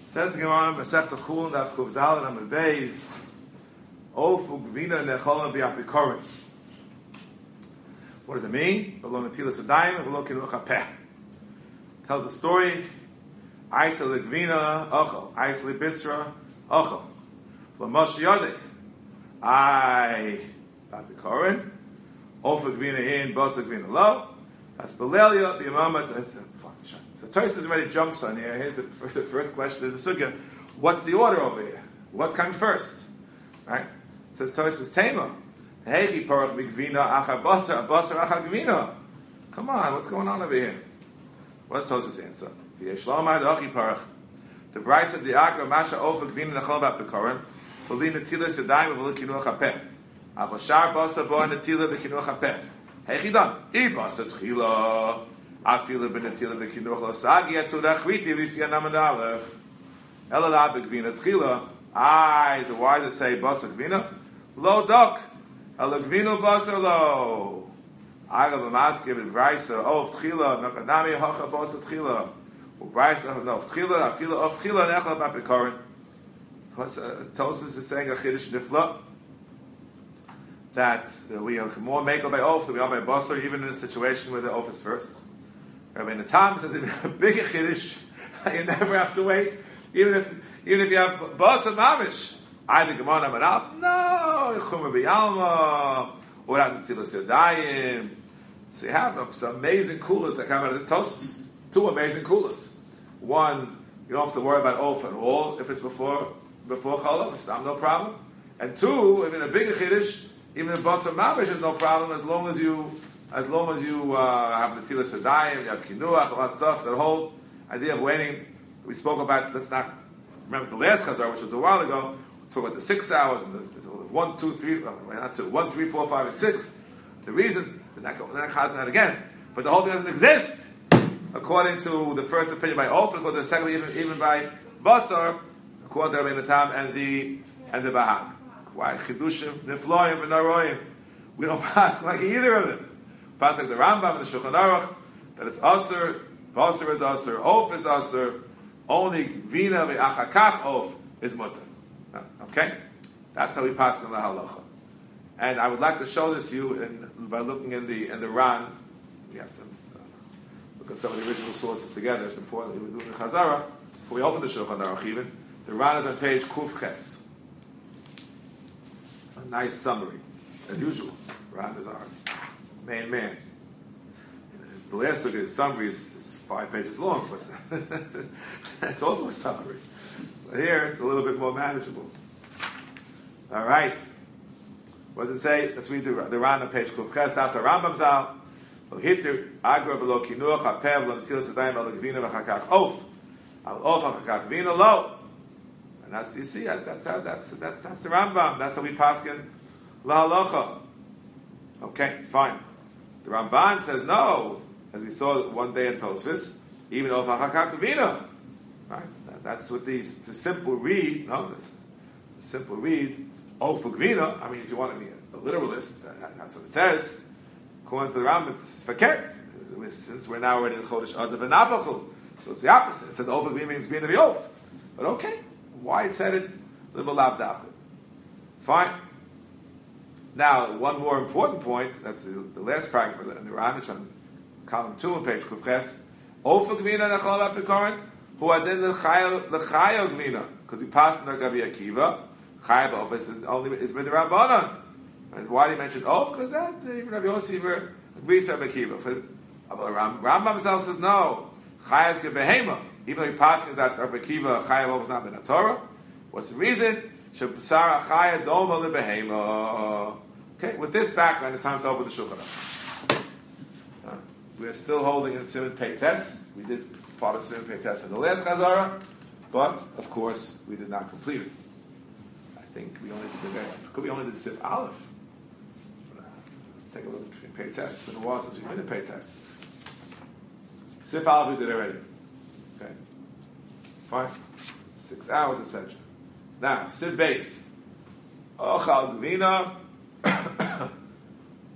Says the Gemara, Masechta Chulin, Daf Kuf Daled Amud Beis, Ofu Gvina Nechol B'Apikorin. What does it mean? V'lo Netilas Adayim, v'lo Kinuch HaPeh. Tells the story, Aisa L'Gvina, Ochel, Aisa L'Bisra, Ochel. V'lo Moshe Yodei, Ay, B'Apikorin, Ofu Gvina in, Bosa Gvina Lo, that's Belelia, B'Yamama, it's a fucking shot. So Tosfos already jumps on here. Here's the first question of the sugya. What's the order over here? What's coming first? Right? It says Tosfos Tema. Heichi parach migvina achar basar, basar achar gvina. Come on, what's going on over here? What's Tosfos' answer? The Yeshlomah Heichi parach. The Bryce of the Agra Masha Ofa Gvina Nechol B'Apikorin. V'li Netilas Yadayim v'li Kinuch HaPeh. Avashar basar bo Netila v'Kinuch HaPeh. Heichi dan. I basar tchila. Afila benetila v'kinuch l'sagi etzud achriti v'yisiyan amad aleph. Elad b'gvina tchila. So why does it say basar gvina? Lo dok. El gvinu basar lo. Aga b'maskiv v'braisa of tchila. Mekadami hocha basar tchila. U'braisa no of tchila. Afila of tchila nechal b'apikorin. Tosfos is saying a chiddush nifla that we are more makel by oath than we are by basar, even in a situation where the oath is first. Rabbeinu Tam says a bigger chiddush, you never have to wait, even if you have basar mamish. Either Gemara Namanab, no, Chumra B'Yalma, or Netilas Yadayim. So you have some amazing coolers that come out of this Tosfos. Two amazing coolers. One, you don't have to worry about oath at all if it's before Chalav, it's no problem. And two, even a bigger chiddush, even if basar mamish is no problem as long as you have Netilas Yadayim, you have Kinuach, all that stuff. So the whole idea of waiting, we spoke about, let's not remember the last Chazar, which was a while ago, we spoke about the 6 hours, and the 1, 2, 3, not 2, 1, 3, 4, 5, and 6. The reason, they're not Chazar that again, but the whole thing doesn't exist, according to the first opinion by Ofer, according to the second, even by Basar, according to Rabbeinu Tam and the Bahag. Why? Chidushim, Nifloim, V'naroim. We don't pass like either of them. Pass like the Rambam and the Shulchan Aruch, that it's Asur, Basar is Asur, Oaf is Asur, only Vina ve'achakach Oaf is Mutter. Okay? That's how we pass on the halacha. And I would like to show this to you by looking in the Ran. We have to look at some of the original sources together. It's important that we do the Chazara before we open the Shulchan Aruch even. The Ran is on page Kuf Ches. A nice summary, as usual. Ran is our main man. The last summary is 5 pages long, but that's also a summary. But here it's a little bit more manageable. All right. What does it say? Let's read the Ran on page Kuf Ches. That's a Rambam Zal. Hitter agra below kinuach hapev lo netilas yadayim al gvina v'chakach oaf al oaf hachakach gvina lo. And that's, you see, that's the Rambam. That's how we paskin la halacha. Okay, fine. The Ramban says no, as we saw one day in Tosfos, even oaf hachakach gvina. Right? That's what these. It's a simple read. No, it's a simple read. Oaf gvina. I mean, if you want to be a literalist, that's what it says. According to the Rambam, it's fakert. Since we're now already in Chodesh Adar v'Nabachu, so it's the opposite. It says oaf gvina means gvina v'of. But okay. Why it said it? Little lav davka. Fine. Now, one more important point. That's the last paragraph in the Rambam on column 2 on page Kuf Ches. Ofa gvina nechol b'apikorin hu adin l'chayo gvina, because we passed in Rabbi Akiva. Chayav of is only is midrabanan. Why do you mention oaf? Because that even Rabbi Yossi agrees to Rabbi Akiva. Rambam himself says no. Chayav is behema. Even though he passes that Rabbi Akiva Chayav is not in the Torah. What's the reason? Shebsara Chayav doma lebehema. Okay, with this background, it's time to open the Shulchan Aruch. We are still holding in Siman Pei Tes. We did part of Siman Pei Tes in the last Chazara, but of course we did not complete it. I think we only did Sif Aleph. Let's take a look at Pei Tes. It's been a while since we've been in Pei Tes. Sif Aleph we did already. Okay, fine. 6 hours essentially. Now, Sif Beis. Ochal Gvina.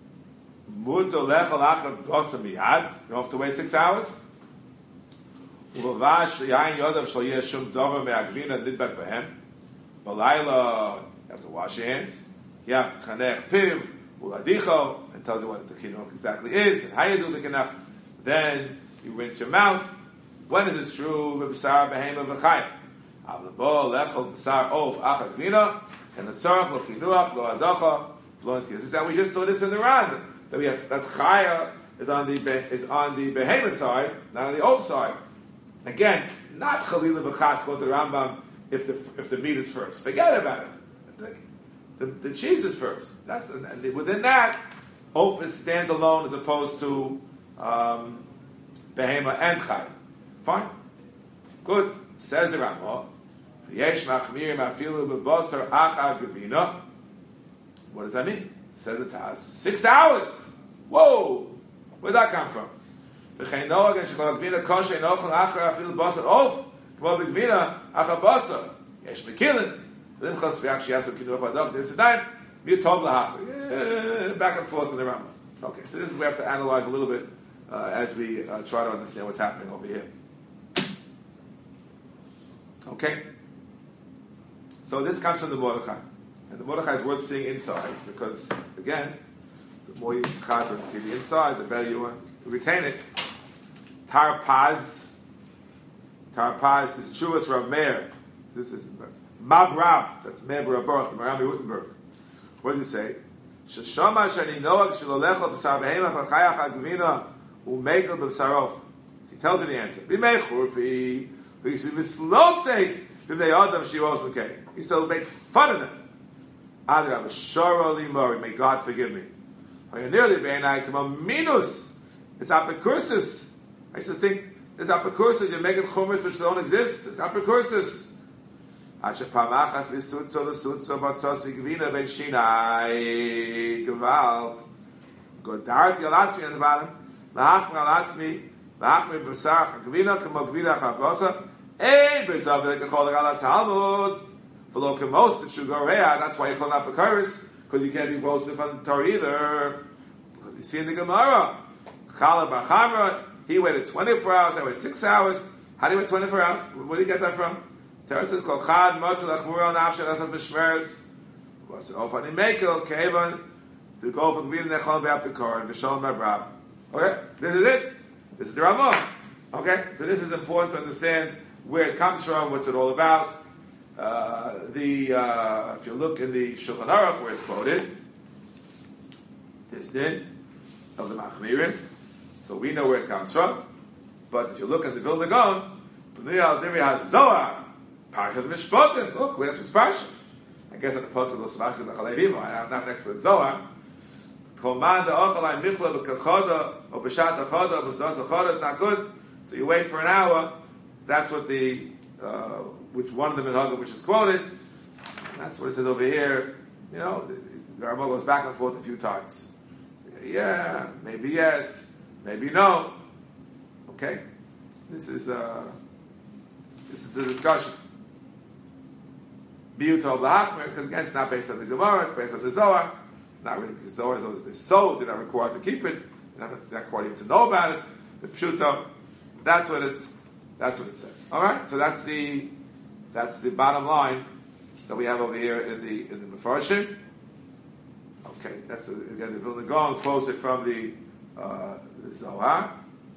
Muto lechal achar basar miyad. You don't have to wait 6 hours. Ulavash yain yodav shlo yeshum dover me'agvina nidbak behem. Balayla, you have to wash your hands. You have to tchanech piv uladicho, and tells you what the chinuch exactly is and how you do the chinuch. Then you rinse your mouth. When is this true? B'b'sar behema v'chayim. Avlabo lechol b'sar of achagvina and the tzarach lo chinuach lo adacha lo netias. Is that we just saw this in the Ran that we have that chaya is on the behema side, not on the of side. Again, not chalila b'chas go to the Rambam if the meat is first. Forget about it. The cheese is first. That's and within that, of stands alone as opposed to behema and chayim. Fine, good. Says the Rambam. V'yesh machmir mafilu b'basar acha gavina. What does that mean? Says the Taz. 6 hours. Whoa, where'd that come from? V'chein noag and shekol gavina kosher nochel achar afilu basar of k'mo b'gavina acha basar. Yesh mekilin. Limchos v'yak shiyasu kinuach v'adok. This is that. V'yotov lahach. Back and forth in the Rambam. Okay, so this is we have to analyze a little bit as we try to understand what's happening over here. Okay? So this comes from the Mordechai. And the Mordechai is worth seeing inside because, again, the more you chaz see the inside, the better you retain it. Tarpaz is Chuas Rav Meir. This is Mabrab. That's Meir Baruch, the Marami Wittenberg. What does he say? Sheshama shani noach shalolecha b'sar behemach v'chayach agvina u'mekel b'sarof. He tells you the answer. B'mei churfi. He says, he still make fun of them. May God forgive me. It's apocryphus. I used to think there's apocryphus. You're making chumras which don't exist. It's apocryphus. Godarti alatzmi on the bottom. Lahachmi alatzmi. Lahachmi b'sar chagvina k'mo gvina chabasa. Ein b'zav v'kachol ala Talmud. V'lo k'mos it should go reah. That's why you call it apocryphus, because you can't be boasted from the Torah either. Because you see in the Gemara, Chalab bar Chamra, he waited 24 hours. I waited 6 hours. How do you wait 24 hours? Where do you get that from? Torah says kol chad motzei lachmura nafshe asas mishmeres. Was it ofani mekel kevan to go for gvina nechol be'apikor and v'shalom mabrab. Okay, this is it. This is the Ramah. Okay, so this is important to understand where it comes from, what's it all about. If you look in the Shulchan Aruch where it's quoted, this din of the Machmirim, so we know where it comes from. But if you look at the Vilna Gaon, B'nai al Diri HaZohar, Parshas Mishpatim. Look, last week's Parsha. I guess at the post of the Savashim L'Chaleirim, I'm not an expert in Zohar. Command the Ochalai Michla B'Kachoda or B'Shat Achoda B'Sdas Achoda is not good. So you wait for an hour. That's what the which one of the minhagim which is quoted. And that's what it says over here. You know, the Rambam goes back and forth a few times. Yeah, maybe yes, maybe no. Okay, this is a discussion. Biyutov lahachmer, because again, it's not based on the Gemara; it's based on the Zohar. It's not really because Zohar has always been sold. They're not required to keep it. They're not required even to know about it. The pshuta. That's what it says. All right. So that's the bottom line that we have over here in the Mefarshim. Okay. That's again the Vilna Gaon quotes it from the Zohar.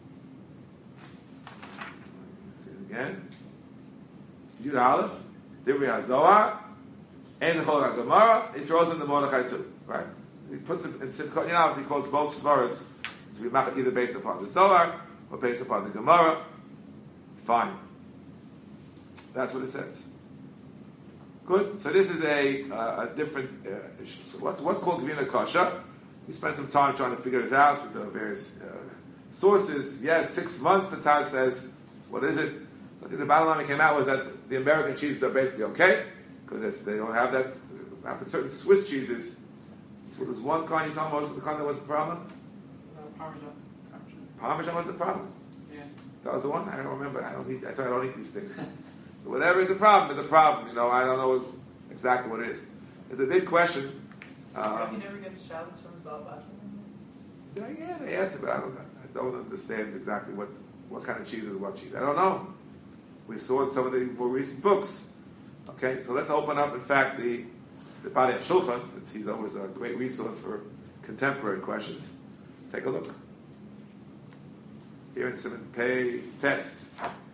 Let's see it again. Yud Aleph, Divrei HaZohar, and the Chol HaGemara. It throws in the Mordechai too. Right. He puts it in Simchot. You know, he quotes both svaras to be either based upon the Zohar or based upon the Gemara. Fine. That's what it says. Good. So this is a different issue. So what's called Gvina Kasha? We spent some time trying to figure this out with the various sources. Yes, 6 months, the Taz says. What is it? So I think the bottom line that came out was that the American cheeses are basically okay, because they don't have that. Certain Swiss cheeses. Well, there's one kind you told me was the kind that was the problem? Parmesan. Parmesan was the problem? Yeah. That was the one? I don't remember. I tell you I don't eat these things. So whatever is a problem is a problem. You know, I don't know exactly what it is. It's a big question. You never get the shouts from Baal Bachman? Yeah, they asked it, but I don't understand exactly what What kind of cheese is what cheese? I don't know. We saw in some of the more recent books. Okay, so let's open up, in fact, the Bari HaShulchan, since he's always a great resource for contemporary questions. Take a look. Here in Simon Pei Tes.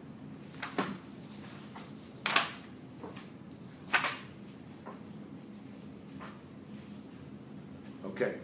Okay.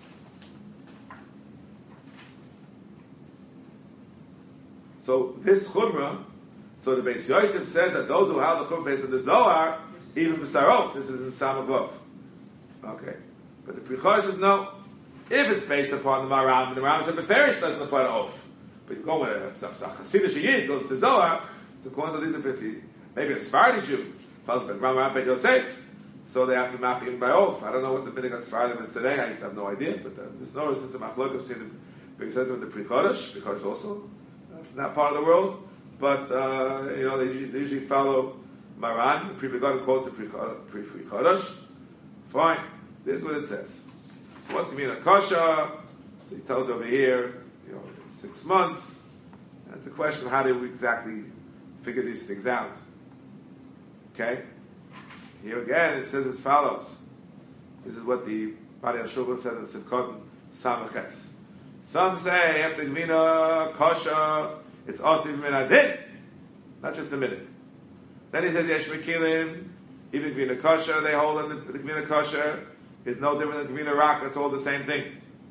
So this Chumrah, so the Beis Yosef says that those who have the Chumrah based on the Zohar, even B'sarof, this is in Sam above. Okay. But the Pri Chodesh says no. If it's based upon the Maram, and the Maram said Beferish doesn't apply to Off. But you go with some Hasidic Yid, goes to the Zohar, so according to these, maybe a Sephardi Jew, follows by Maram Bet Yosef, so they have to mach even by Off. I don't know what the Minig Sephardim is today, I used to have no idea, but just notice it's a machlok between the Beis Yosef and the Pri Chodesh also from that part of the world, but they usually follow Maran. The Pri Megadim quotes the Pri Chodesh. Fine, this is what it says. What's going to be in a kasha? So he tells over here, it's 6 months. And it's a question of how do we exactly figure these things out. Okay? Here again, it says as follows. This is what the Bari HaShulchan says in Sivkot Samaches. Some say after Gvina kasha, it's also even a din, not just a minute. Then he says Yesh Mekilim, even Gvina kasha, they hold in the Gvina kasha is no different than Gvina Rak, it's all the same thing.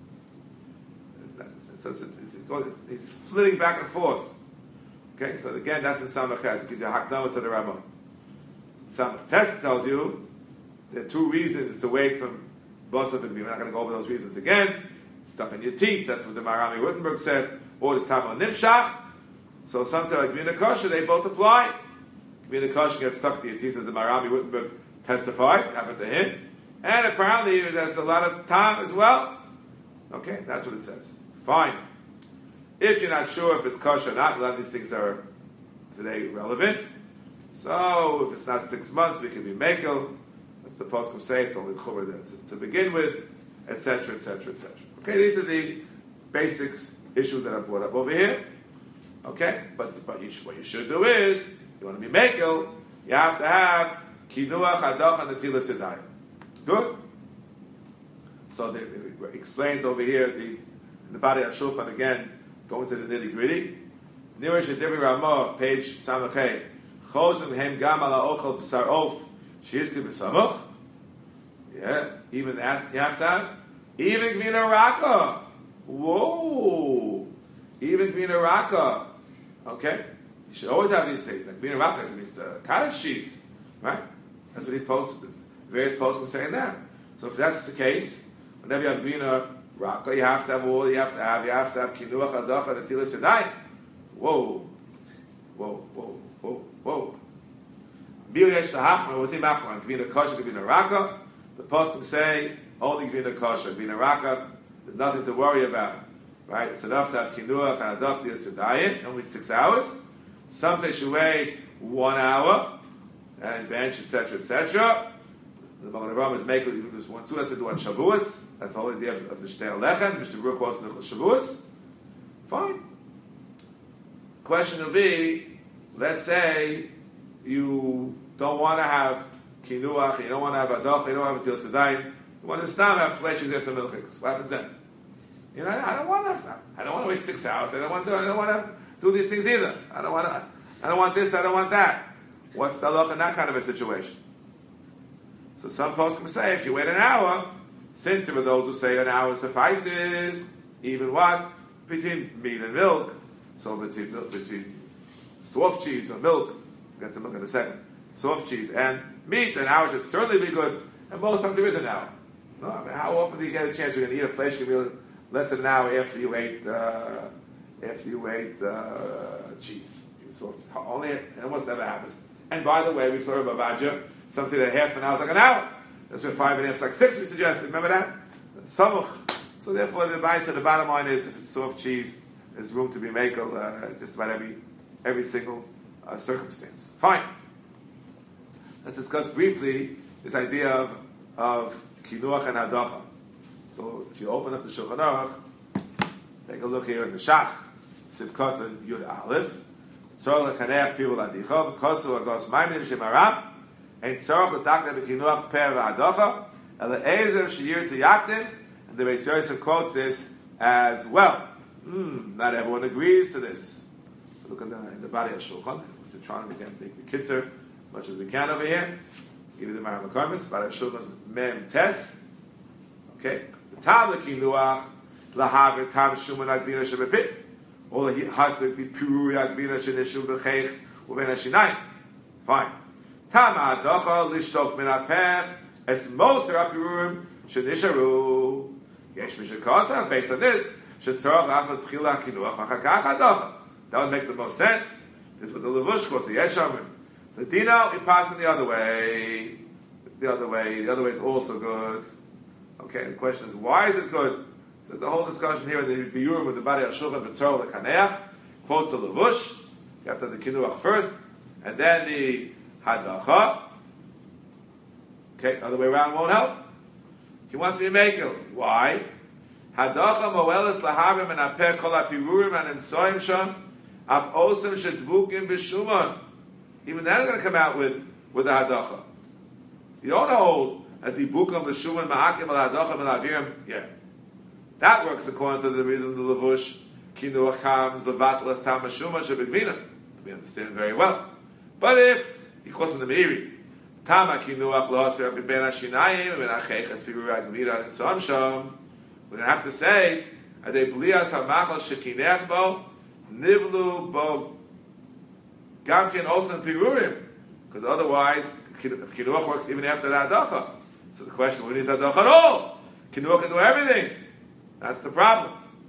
He's flitting back and forth. Okay, so again, that's in Samach Tes. It gives you a hakdama to the Rambam. Samach Tes tells you there are 2 reasons to wait from Basaf and We're not going to go over those reasons again. It's stuck in your teeth. That's what the Marami Wittenberg said. Or it's Tam on Nimshach. So some say like Gvina Kosher, they both apply. Gvina Kosher gets stuck to your teeth, as the Marami Wittenberg testified. It happened to him. And apparently it has a lot of time as well. Okay, that's what it says. Fine. If you're not sure if it's kosher or not, a lot of these things are today relevant. So if it's not 6 months, we can be mekel. That's the poskim say. It's only chumrah to begin with, etc., etc., etc. Okay, these are the basics issues that I brought up over here. Okay, but what you should do is you want to be mekel. You have to have kinuach hadach and netilas yadayim. Good. So it explains over here the Bari HaShulchan again, going to the nitty gritty. Nirish Devi Ramah, page Samachay. Choshen hem gam ala ochel b'sar of shiiske b'samuch. Yeah, even that you have to have. Even Gvina Raka. Whoa. Even Gvina Raka. Okay? You should always have these things. Like Gvina Raka means the cottage cheese. Right? That's what he's posted. Various posts were saying that. So if that's the case, whenever you have Gvina Raka, you have to have kinuach hadacha netilas yadayim. Whoa. Bil yesh lahachmar, what's the machmar? Gvina kosher, Gvina Raka. The poskim say only Gvina kosher, Gvina Raka. There's nothing to worry about, right? It's enough to have kinuach and hadacha netilas yadayim, only 6 hours. Some say should wait 1 hour and bench, etc., etc. The Magen Avraham is making this one. So that's what we do on Shavuos. That's the whole idea of the Shtei Lechem. Mr. Brook quotes the Shavuos. Fine. Question will be, let's say you don't want to have kinuach, you don't want to have adach, you don't want to have netilas yadayim. You want to stam have fletches after milchiks. What happens then? I don't want to have stam. I don't want to wait 6 hours. I don't want to do these things either. I don't want this. I don't want that. What's the halach in that kind of a situation? So some poskim say if you wait an hour, since there are those who say an hour suffices, even what? Between meat and milk. So between soft cheese or milk, we'll get to milk in a second, soft cheese and meat, an hour should certainly be good. And most times there is an hour. No, I mean, how often do you get a chance you're going to eat a flesh meal less than an hour after you ate cheese? So only it almost never happens. And by the way, we saw a Bavaja. Some say that half an hour is like an hour. That's where 5 and a half is like 6, we suggested. Remember that? Samuch. So therefore, the advice of the bottom line is, if it's soft cheese, there's room to be makel just about every single circumstance. Fine. Let's discuss briefly this idea of kinuach and hadacha. So if you open up the Shulchan Aruch, take a look here in the Shach. Sivkot and Yud Aleph. Tzorach l'kaneach piru l'adicha, v'kosu agos maimin shemaram, and tzorach l'takne b'kinuach per v'adocha, el'ezer sheyir tziyaktin, and the Beis Yosef quotes this as well. Not everyone agrees to this. Look in the body of Shulchan. We're trying to make the kitzer as much as we can over here. Give you the Maram Lakarmis. Body of Shulchan's Mem Tes. Okay. The Tam l'kinuach l'haver tam shuman agvina shebepif. All the hasik be piruri agvina shenishu b'cheich uven hashinayim. Fine. Tam ha'adacha lishtof min ha'peh es moser ha'pirurim shenisharu. Yesh mishakasa. Based on this, shetzorach l'asas tchila kinuach v'chakach ha'adacha. That would make the most sense. This is what the Levush quotes. Yesh amrim. The Dino, it passed the other way. The other way is also good. Okay, the question is, why is it good? So there's a whole discussion here in the Biyurim with the Bari HaShulchan V'tzorah L'kaneach. Quotes the Levush. You have to have the Kinuach first, and then the Hadacha. Okay, other way around won't help. He wants to be Mekel. Why? Hadacha moelis lahavim and apeh kol hapirurim and imtsoim sham af osem shedvukim b'shuman. Even then, they're going to come out with the hadacha. You don't hold a dibukam b'shuman ma'akim al hadacha melavirim. Yeah, that works according to the reason of the Levush. Kinuach comes levat las tam b'shuman shebegvina. We understand very well. But if he calls from the Meiri, tama kinuach lo'aser b'ben hashinayim and acheches pirurah gvira and so sham. We're going to have to say, Adei blias hamachal shekinech bo, nivlu bo, gamkin osan pirurim. Because otherwise, kinuach works even after the hadacha. So the question, we need hadacha at all. Kinuach can do everything. That's the problem.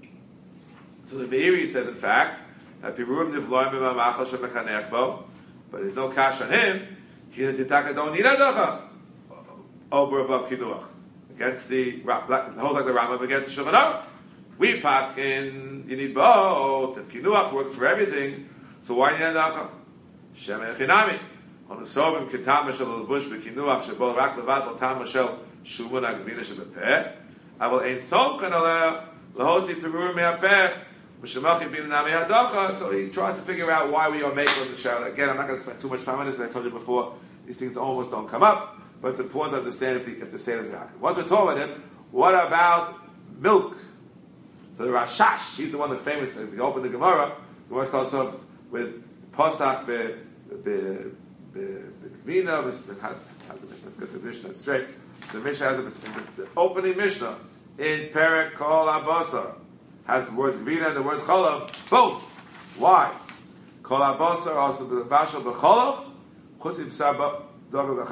So the Meiri says, in fact, that pirurim nivloim b'mamachal shekinech bo, but there's no cash on him. He says, Yitaka don't need hadacha over above kinuach. Against the holds like the Rambam against the Shulchan Aruch. We paskin, you need both. If kinuach works for everything, so why need hadacha? Shem echinami. On the sovim kitam shel levush bekinuach shebol rak levat lo tam shel shuman agvina shebepeh. Aval ein som kan aleh lahotzi pirurim me'apeh m'shemachi bin nami hadacha. So he tries to figure out why we are making the shell. Again, I'm not going to spend too much time on this. As I told you before, these things almost don't come up. But it's important to understand if the seder is me'akim. Once we're talking about him, what about milk? So the Rashash, he's the one that's famous. If you open the Gemara, the Gemara starts off with Pasach be'gvina. Let's get to the Mishnah straight. The Mishnah has the opening Mishnah in Perek Kol Abasar has the word gvina and the word cholav both. Why? Kol Abasar also the vashal b'cholav chutz b'sar switched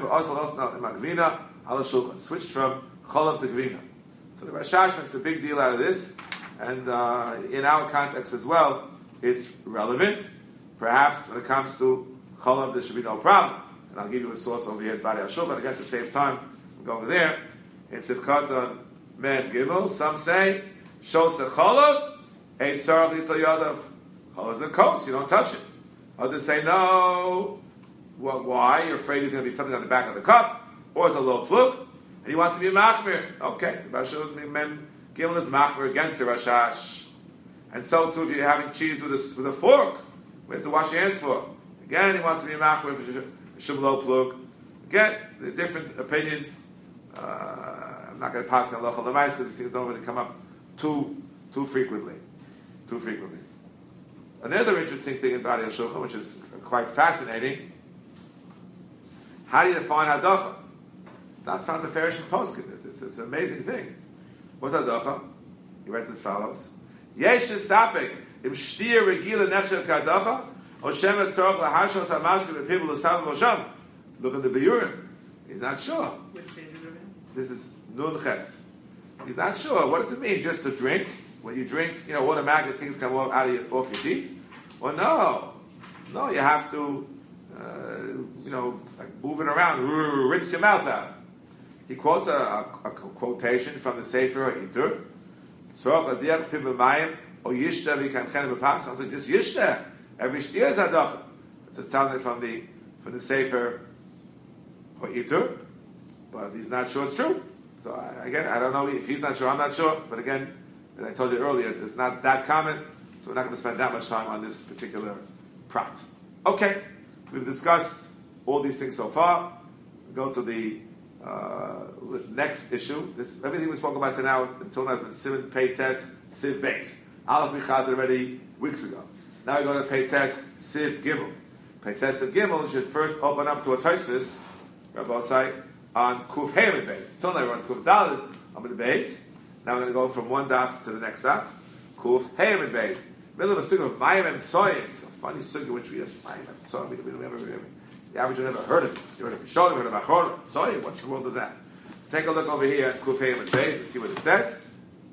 from cholav to gvina. So the Rashash makes a big deal out of this, and in our context as well, it's relevant. Perhaps when it comes to cholav, there should be no problem. And I'll give you a source over here at Bari HaShulchan. Again, to save time, I'm going there. In Sivkot on Men Gimel, some say Shosa cholav ain't tzarach litol yadav. Cholav is the coast, you don't touch it. Others say no. Well, why? You're afraid he's going to be something on the back of the cup, or it's a low plug, and he wants to be a machmir. Okay, the Mem Gimel is machmir against the Rashash, and so too if you're having cheese with a fork, we have to wash your hands for. Again, he wants to be a machmir for shum low plug. Again, the different opinions. I'm not going to pass on halacha l'mais because these things don't really come up too frequently. Another interesting thing in Bari HaShulchan, which is quite fascinating. How do you define hadacha? It's not found in the Farish and Poskin. It's an amazing thing. What's hadacha? He writes as follows: Yesh nistapek im shtir regila nechshev kadacha o shemet tzorach lahashot hamashke bepiv l'sav v'osham. Look at the Biyurim. He's not sure. Which page is it? This is Nun Ches. He's not sure. What does it mean? Just to drink? When you drink, automatically things come off your teeth? Or no, you have to. Like moving around, rinse your mouth out. He quotes a quotation from the Sefer Itur. Sounds like just yishta. Every shtia is hadacha. That's what it sounds like from the Sefer Itur. But he's not sure it's true. So I don't know if he's not sure. I'm not sure. But again, as I told you earlier, it's not that common. So we're not going to spend that much time on this particular prat. Okay, we've discussed all these things so far. We go to the next issue. Everything we spoke about until now has been Siv Pei Tes Siv Beis. Aleph we chazed already weeks ago. Now we go to Pei Tes Siv Gimel. Pei Tes Siv Gimel should first open up to a Tosfos, Rabbi Osai, on Kuf Heim Beis. Till now we're on Kuf Daled on the Beis. Now we're going to go from one daf to the next daf. Kuf Heim Beis. Middle of a sukkah of Mayim and Soyim. It's a funny sukkah which we have Mayim and Soyim. We don't ever the average one never heard of it. You heard of Rishonim, heard of Achronim, Soyim. What in the world is that? Take a look over here at Kuf Heim and Beis and see what it says.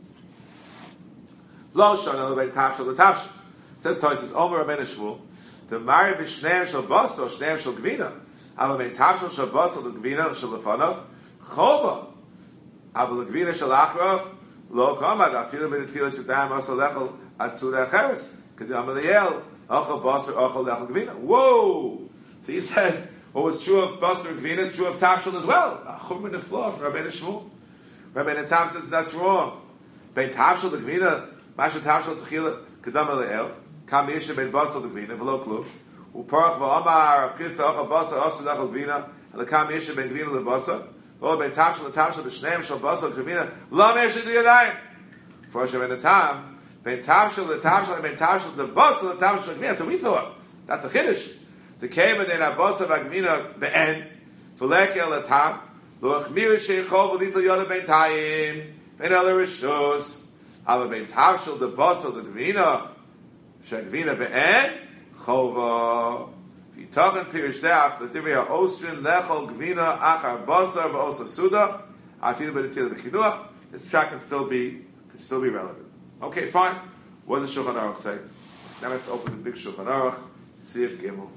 Lo Shana Lebein Tafshel L'Tafshel. It says Tosfos Omer Rabbeinu Shmuel to marry b'shneim shel basar shneim shel gvina. Aval bein tafshel shel basar l'gvina shel lefanav chova. Aval l'gvina shel achrav lo kamad afilu b'netilas yadayim asal lechel atzura acheres kedam eliyel achal basar achal lechel gvina. Whoa! So he says what was true of basar and gvina is true of tafshel as well. A chumra nefla for Rabbeinu Shmuel. Rabbeinu Tam says that's wrong. Bein tafshel l'gvina mashu tafshel techila kedam eliyel. Kam yisha bein basar l'gvina v'lo klum. Uparach v'amar avchista achal basar asal lechel gvina. Lekam yisha bein gvina lebasar. Lo bein tafshel l'tafshel b'shneim shel basar gvina. Lo meishah d'yadayim. For Rabbeinu Tam bein tafshel l'tafshel bein tafshel l'basar l'tafshel l'gvina. So we thought that's a chiddush. The kema dein abasar v'gvina be'en v'lekel l'tam lo achmir sheichol v'lital yoda bein tayim bein el rishus. Aber bein tafshel l'basar l'gvina shagvina be'en chova. V'yitachen pirish ze'af l'tivya osrin lechol gvina achar basar v'osa suda afilu b'netilah b'chinuach. This track can still be relevant. Okay, fine. What does Shulchan Aruch say? Now we have to open the big Shulchan Aruch, Siv Gimel.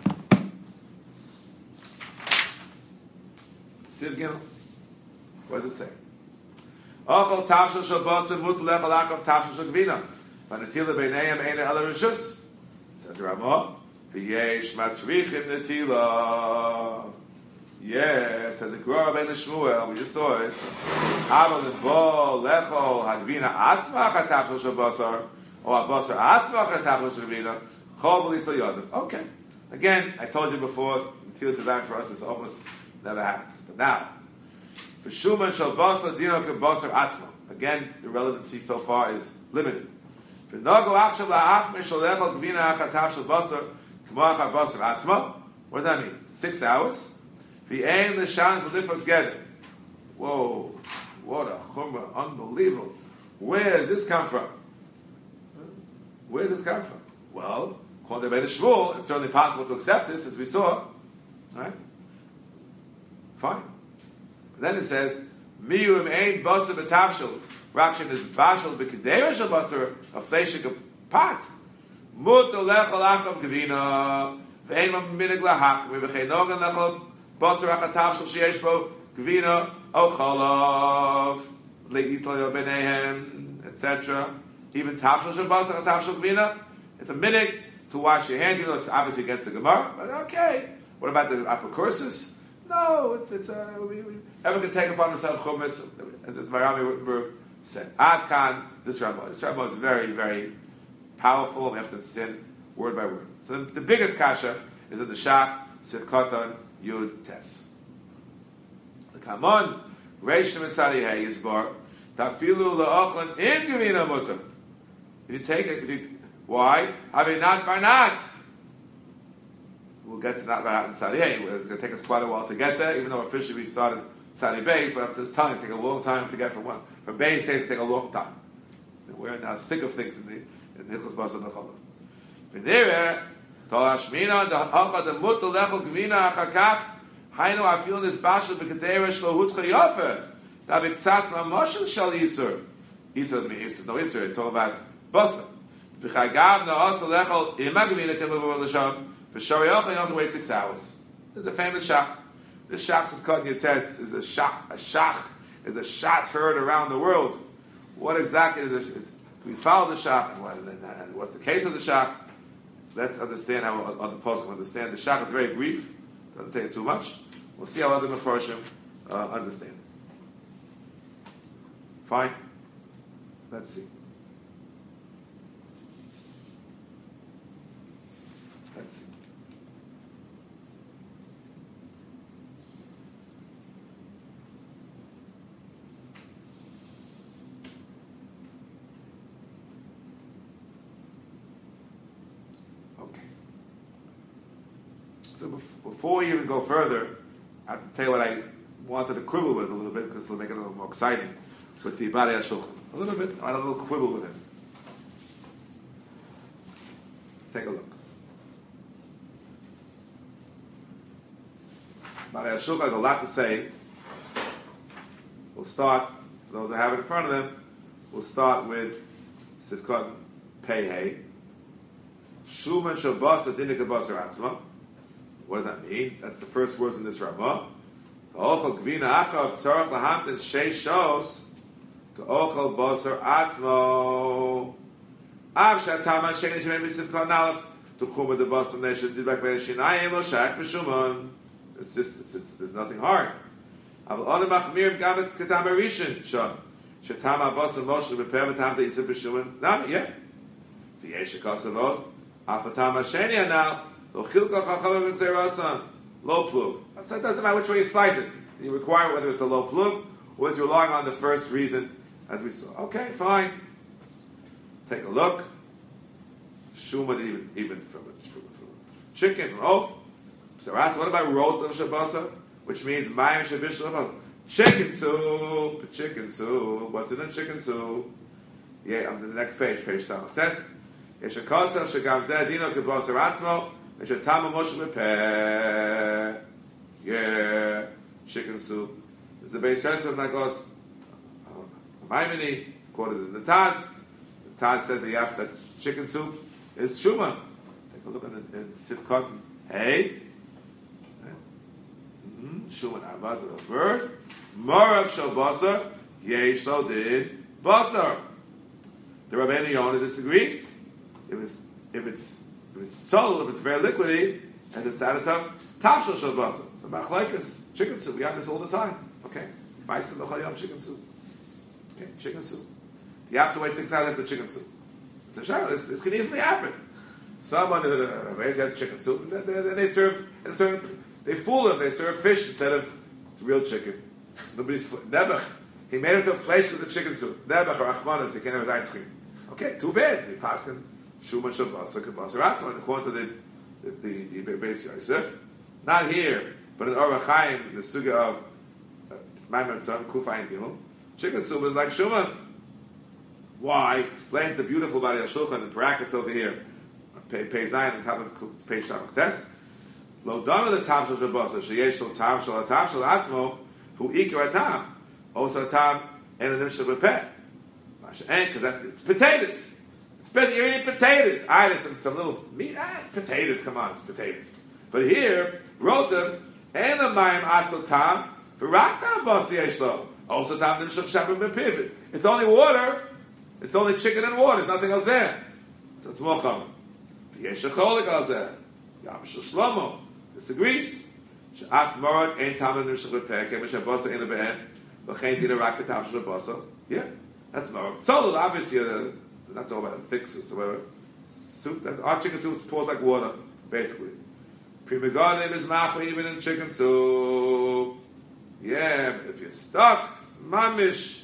Siv Gimel. What does it say? Achol tafshel shel basar mut lechol achar tafshel shel gvina. V'netilah b'neihem eine el rishus. Says Ramah, v'yesh matzrichin netilah. Yes, as the Gemara Rabbeinu Shmuel, we just saw it. Aval bo lechol hagvina atzmach hatafshel shel basar, or basar atzmach hatafshel shel gvina, chol v'lital yodav. Okay. Again, I told you before, netilas yadayim for us, this almost never happens. But now, for shuman shel basar dino k'basar atzmach. Again, the relevancy so far is limited. For nago achshav la'atme shel lechol gvina hatafshel basar, k'mo achar basar atzmach. What does that mean? 6 hours. The ain the shans will live together. Whoa, what a chumrah, unbelievable. Where does this come from? Where does this come from? Well, according to Rabbeinu Shmuel, it's certainly possible to accept this, as we saw. Right? Fine. But then it says, Miyum ain basar b'tavshel, rakshin is bashel b'kedera shel basar, a fleishik pat. Mut olechol achav gevina, v'ein minig lahach, v'chein nogan lechol basar achatav shel sheyesh bo gvina ochalav leital b'neihem, etc. Even tafshel shel basar achatav shel gvina, it's a minig to wash your hands. You know, it's obviously against the Gemara, but okay. What about the apocursus? No, we everyone can take upon himself chumas, as Marami Wittenberg said. Ad kan, this Rambam is very, very powerful, and we have to understand it word by word. So the biggest kasha is in the Shach Sif Katan Yud Tes. The Kamon Reish Mitzadi Hay is bar Tafilu LaOchlan in Gevina Mutter. Why? I mean, not by not. We'll get to not by not in Tzadi Hay. It's going to take us quite a while to get there, even though officially we started Tzadi Beis, but I'm just telling you, it's going to take a long time to get from one. From Beis, it's going to take a long time. We're in the thick of things in Hilchos Basar Nechalim. V'nireh, Tolashmina, the Hacha, the Mutter Lechol Gvina Achakach, Hainu Afil Nisbashel B'Kedera Shlo Hutcha Yofer, David Tzatz Mamoshel Shal Yisur. Yisur doesn't mean Yisur, no Yisur, it's talking about Basar. B'Chagav Na'asa Lechol Ima Gvina Kemuvah L'Sham, for Shariach, you don't have to wait 6 hours. There's a famous shach. This shach of Katan Yates is a shach is a shach heard around the world. What exactly is do we follow the shach, and what's the case of the shach? Let's understand how other poskim understand. The shach is very brief, doesn't take too much. We'll see how other mefarshim understand. Fine. Let's see. Let's see. Okay. So before we even go further, I have to tell you what I wanted to quibble with a little bit, because it'll make it a little more exciting with the Bari HaShulchan. A little bit, I had a little quibble with him. Let's take a look. Bari HaShulchan has a lot to say. We'll start, for those who have it in front of them, we'll start with Sivkot Pei Shuman Shabasa Dinika Basar Atzma. What does that mean? That's the first words in this Ramah. Ka'ochel Gvina Achav Tzarech Lahamtin Sheish Shos Ka'ochel Basar Atzmo Av Shatam HaSheni Shemem B'Sivkot Nalef Tuchuma De Basar Neshel Dibak Ben Shinayim Lo Shach B'Shuman. It's just, there's nothing hard. Aval Onim Achmirim Gamet Ketam Arishin Shon Shatam HaBasar Moshe B'Peh V'Tam Zeh Yisib B'Shuman. Nami, yeah. V'yesh HaKosavot Afatam HaSheni Anal Lo Chilka Chachamim B'Tzei Low plug. So it doesn't matter which way you slice it. You require whether it's a low plug or whether you're relying on the first reason, as we saw. Okay, fine. Take a look. Shuman even from chicken, from oaf. So what about rot of shabasa, which means mayim shabish shabasa? Chicken soup. What's in a chicken soup? Yeah, I'm to the next page Samach Tes. Yeshakasa shagam zeh dino kibasa ratzmo. Yeah, chicken soup. It's the base of Nagos Maimoni, quoted in the Taz. The Taz says that you have to chicken soup is Shuman. Take a look at it in Sivkot. Hey. Shuman Abaz of the bird. Marab Shal Basar. Yesh Lo Din Basar. The Rabbeinu Yonah disagrees. If it's solid, if it's very liquidy, has the status of tafshel shel basar. So machlokes, chicken soup. We have this all the time. Okay, ma'aser l'chayam chicken soup. Okay, chicken soup. You have to wait 6 hours after chicken soup. It's a shayla. This can easily happen. Someone has chicken soup, and they serve, they fool him. They serve fish instead of real chicken. Nobody's nebach. He made himself flesh with the chicken soup. Nebach or achmanas. They can't have his ice cream. Okay, too bad. We paskin. Shuman Shabbasa Kabasa Ratzman, according to the Beis Yosef. Not here, but in Orach Chaim, in the Sugya of Maimon Tzon, Kufa Gimel, chicken soup is like Shuman. Why? Explains the beautiful Bari HaShulchan in brackets over here. Pei Zayin on top of Pei Shamach Tes. Lo dama le tav shel Shabbasa, sheyesh lo tav shel atzmo, fu ikar atam. Also atam, en adim shel bepeh. Because it's potatoes. You're eating potatoes. There's some little meat. It's potatoes. Come on, it's potatoes. But here, rotem and the mayim atzotam v'raktam basi yeshlo. Also tam dim shabbat b'pivot. It's only water. It's only chicken and water. There's nothing else there. So it's more common. V'yesh acholik al zeh. Yam shel Shlomo disagrees. She'af morad ein tam dim shabbat b'peh kem shabasa in the be'en v'chein dina rak v'tam shabasa. Yeah, that's morad. So obviously. Not talking about a thick soup, whatever. Soup that our chicken soup pours like water, basically. Primigalim is machma even in chicken soup. Yeah, but if you're stuck, mamish.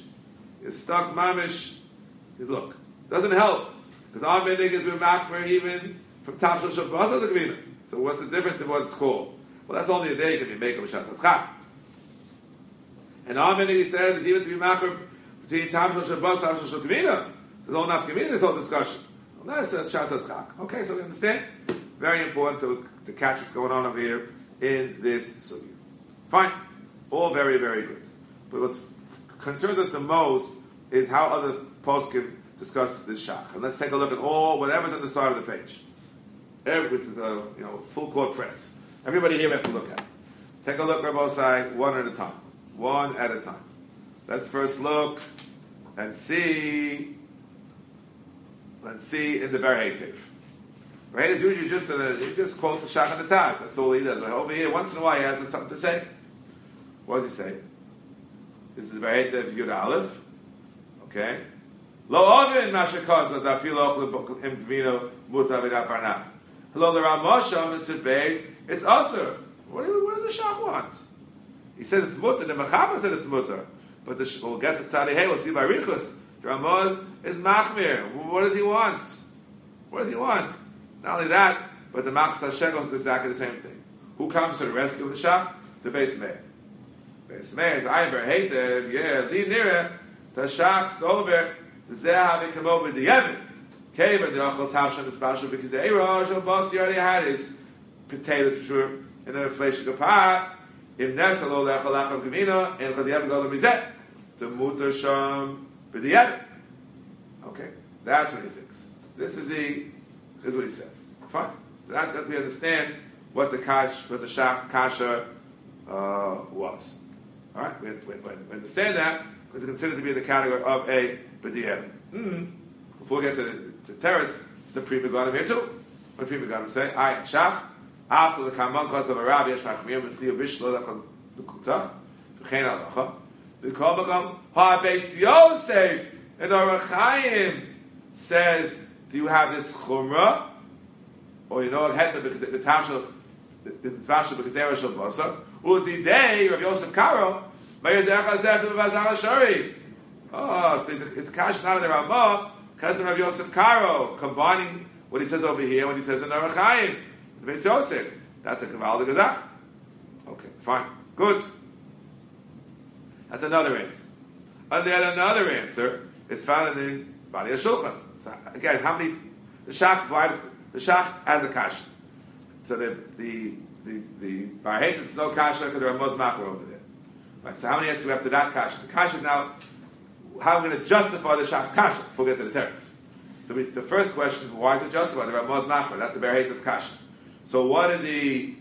Look, doesn't help. Because our minig is machma even from tafshel shabbos to gvina. So what's the difference in what it's called? Well, that's only a day can be made of b'shas hatchak. And our minig, he says, is even to be machma between tafshel shabbos and tafshel gvina. There's no enough community in this whole discussion. Okay, so we understand? Very important to catch what's going on over here in this sugya. Fine. All very, very good. But what concerns us the most is how other poskim discuss this shach. And let's take a look at whatever's on the side of the page. Which is a full court press. Everybody here we have to look at it. Take a look, Rabbi Osai, one at a time. One at a time. Let's first look and see. Let's see in the Berheitev. Right? Is usually he just quotes the Shach and the Taz. That's all he does. But over here, once in a while, he has something to say. What does he say? This is the Berheitev Yud Aleph. Okay. Lo ovin mashakaza dafilo im vino muta v'da parnat. Hello, the Ramosha, Mr. Beis, it's usher. What does the Shach want? He says it's mutter. The Mechaba said it's mutter. But we'll get to Tzadi Hey, we'll see by Richus. The Ramah is Machmir. What does he want? What does he want? Not only that, but the Machzah Shegos is exactly the same thing. Who comes to the rescue of the Shach? The Beis Meir. Beis Meir is Ayber Hatev, Li Nira, the Shach Sover, the Zeh HaVikamo B'Diyevet. Keva, the Achol Tavshan, the Spashal B'Kadeira, Shal Bos, he already had his potatoes, for sure, in an inflation kapah. Im Nesa Lo Lechol Achav Gavina, and Chadiyev Gola Mizet. The Mutter Sham B'Diyevet. Okay, that's what he thinks. This is what he says. Fine. So that we understand what the Shach's kasha was. All right, we understand that because it's considered to be the category of a b'di'evet. Before we get to the teretz, it's the Pri Megadim here too. What Pri Megadim say? I and Shach after the kaman cause of a rabbi yesh machmir v'si bishlo lechol l'kutach v'chein alacha v'kol makam ha'beis Yosef and Orach Chaim says, do you have this chumrah? Or you know, the Tavshel, the Tavshel B'Kedera Shel Basa. U'didei Rav Yosef Karo, Ma'yezech Hazef V'Vazar Hashari. Oh, so it's a kash not in the Ramah, because of Rav Yosef Karo, combining what he says over here, what he says in Orach Chaim, the Beis Yosef. That's a Kaval de Gazach. Okay, fine, good. That's another answer. And then another answer is found in the Bali HaShulchan. So again, how many? The Shach has a kasha. So the Barhet it's no kasha because there are Mosmach over there. Right. So how many answers do we have to that kasha? The kasha now, how are we going to justify the Shach's kasha before we get to the teretz? So the first question is why is it justified? There are Mosmach. That's the Barhet's kasha. So what did the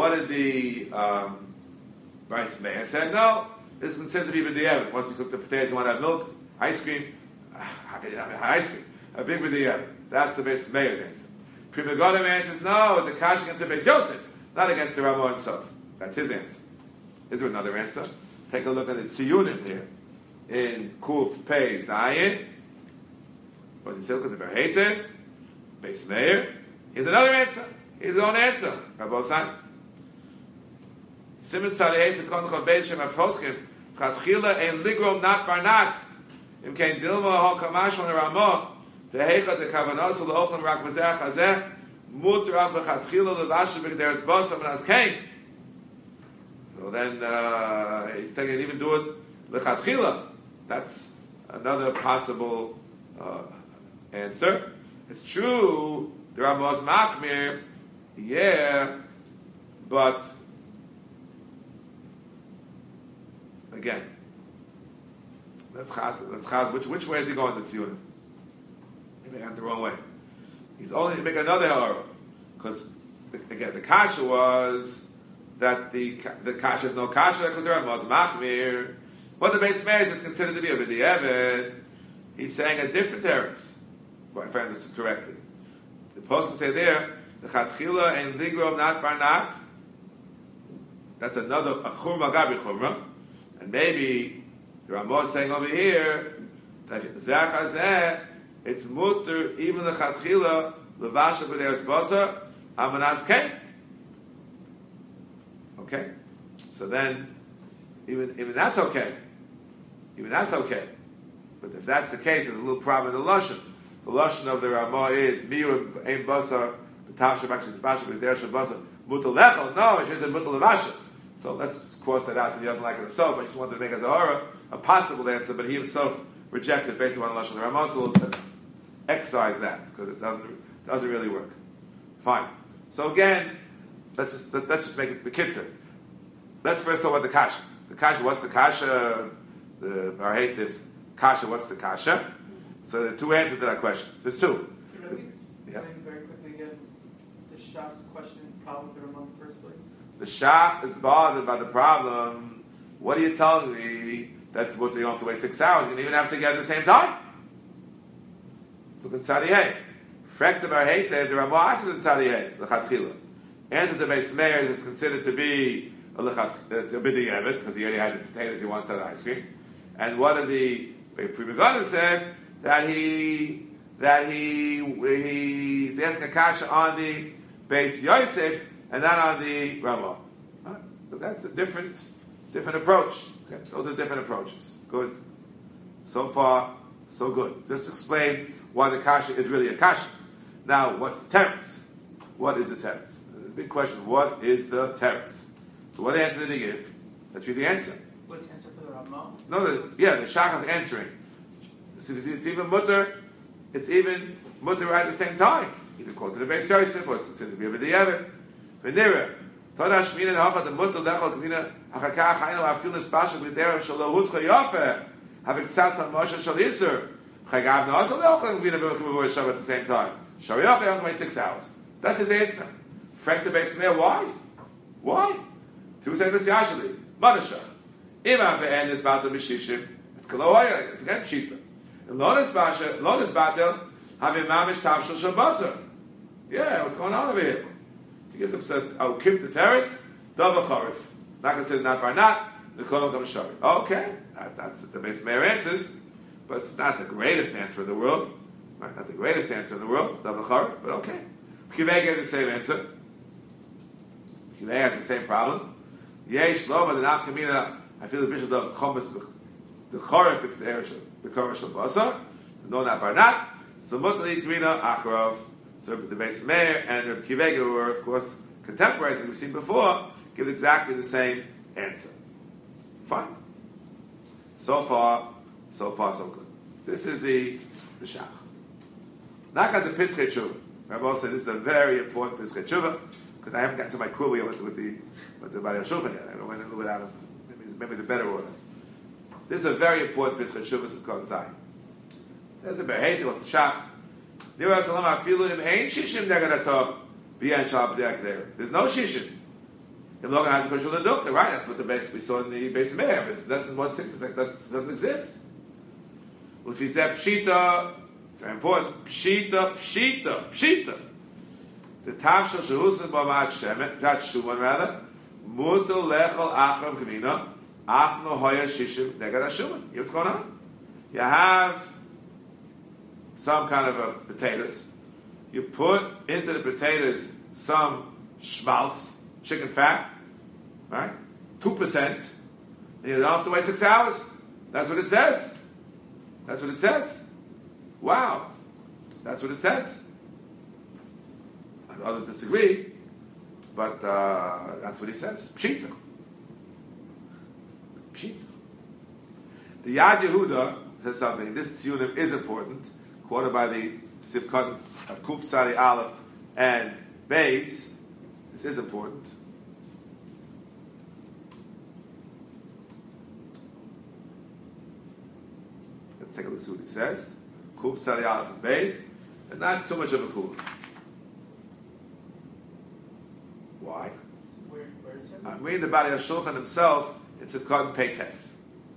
Beis Meir said? No, this is considered to be b'di'evet. Once you cook the potatoes, you want to have milk, ice cream. How can you have ice cream? A big b'di'evet. That's the Beis Meir's answer. Pri Megadim answers, no, the kash against the Beis Yosef, not against the Ramah himself. That's his answer. Is there another answer? Take a look at the Tziyunim here. In Kuf Pei Zayin. What does he say? Look at the Berhetev. Beis Meir. Here's another answer. Here's his own answer. Rabbi Osai. Simon Tzadei Eis L'kon Chol Beit Shem HaPoskim Chatchila Ein Ligrom Nat Barnat Im Kein Dilma Ho Kamash Von Ramah Teheicha De Kavanos L'Ochim Rak B'Zeh Chazeh Mut Rav L'Chatchila L'Vashem B'Gderes Bosam V'Nas Kein. So then he's saying he even do it L'Chatchila. That's another possible answer. It's true the Ramah was Machmir, yeah, but again, let's chaz. Which way is he going to Tziyunim? He went the wrong way. He's only to make another error because again the kasha was that the kasha is no kasha because the Ramah was Machmir. What the Beis Meir is considered to be a b'di'evet. He's saying a different teretz. If I understood correctly, the post would say there the chatchila and ligrom not barnat. That's another a churma gabi churma, and maybe the Ramah is saying over here that zeh chazeh it's mutter even the chatchila levasha b'deres basa amanas kein. Okay, so then even that's okay. Even that's okay. But if that's the case, there's a little problem in the lashon. The lashon of the Ramah is miu ein basar b'tav shabak shebasha b'der shabasa mutal lechol. No, it should say mutal levasha. So let's cross that out. So he doesn't like it himself. I just wanted to make a possible answer, but he himself rejected based on the lashon of the Ramah. So let's excise that because it doesn't really work. Fine. So again, let's just make it the kitzur. Let's first talk about the kasha. The kasha. What's the kasha? The Barhetiv's kasha. What's the kasha? So there are two answers to that question. There's two. Can I explain very quickly again the Shach's question problem with the Ramah in the first place? The Shach is bothered by the problem. What are you telling me? That's what you don't have to wait 6 hours. You can even have to get at the same time. Look at Tzadiyeh. Frek the Barheitev, the Ramah asked in Tzadiyeh, l'chatchila. Answer the Beis Meir is considered to be a b'di'evet because he already had the potatoes. He wants to have the ice cream. And what did the Pri Megadim said? That he's asking a kasha on the Beis Yosef, and not on the Ramah. Right? So that's a different approach. Okay? Those are different approaches. Good. So far, so good. Just to explain why the kasha is really a kasha. Now, what's the teretz? What is the teretz? The big question, what is the teretz? So what answer did he give? Let's read the answer. What's the answer for the Ramah? No, the Shach is answering. It's even mutter. It's even mutter at the same time. Either called to the Beis Yosef or it's considered to be a b'diavad. V'nira. Toda shmina n'hachad the mutter lechol k'vina achakach haynu afilus bashak b'derev shalo hutcha yafeh havitzas ha'moshe shal yisur chagav na'asal lechol k'vina b'mukhu Shabbat at the same time. Shariach has 26 hours. That's his answer. Frank the Beis Meir, why? Why? Two seconds yashali. Madashah. Ima be'en is batel b'shishim. It's koloaya. It's again pshita. And lotus batel having mamish tavshel shabasar. Yeah, what's going on over here? So he gives him said, "I'll keep the teretz, dava charif." It's not considered not by not. The kolam comes shari. Okay, that's the Beis Meir answers, but it's not the greatest answer in the world. Right? Not the greatest answer in the world, dava charif, but okay. Kivei gave the same answer. Kivei has the same problem. Yesh lo the nafkamina. I feel the bishop of chometz the charif the karash of basar. No, not by not. So mutali grina achrav. So the Beis Meir and Reb Kivei were, of course, contemporaries, as we've seen before, give exactly the same answer. Fine. So far, so good. This is the Shach. Now got the Piskei Tshuva. Rabbi said this is a very important Piskei Tshuva because I haven't gotten to my kruya with the Bari Shulchan yet. I went a little bit out of maybe the better order. This is a very important Piskei Tshuva of Kotzai. There's a Be'eiti, what's the Shach? There's no shishim. Right? That's what we saw in the Beis Meir. It's less than 1/6. It's like that doesn't exist. Well, if you say pshita, it's very important. Pshita. The tafshel shehusim b'ma'at shemet, that shuman rather, mutal lechol achrav k'vina, afno hoya shishim negad hashuman. You know what's going on? You have some kind of potatoes. You put into the potatoes some schmaltz, chicken fat, right? 2%. And you don't have to wait 6 hours. That's what it says. Wow. That's what it says. And others disagree, but that's what he says. Pshita. The Yad Yehuda says something. This tziyunim is important. Quoted by the Sivkot Kuf Sari Aleph and Beis. This is important. Let's take a look at what he says. Kuf Sari Aleph and Beis. And not too much of a kula. Why? Where is it? I'm reading the Bari HaShulchan himself. It's Sivkot Peites.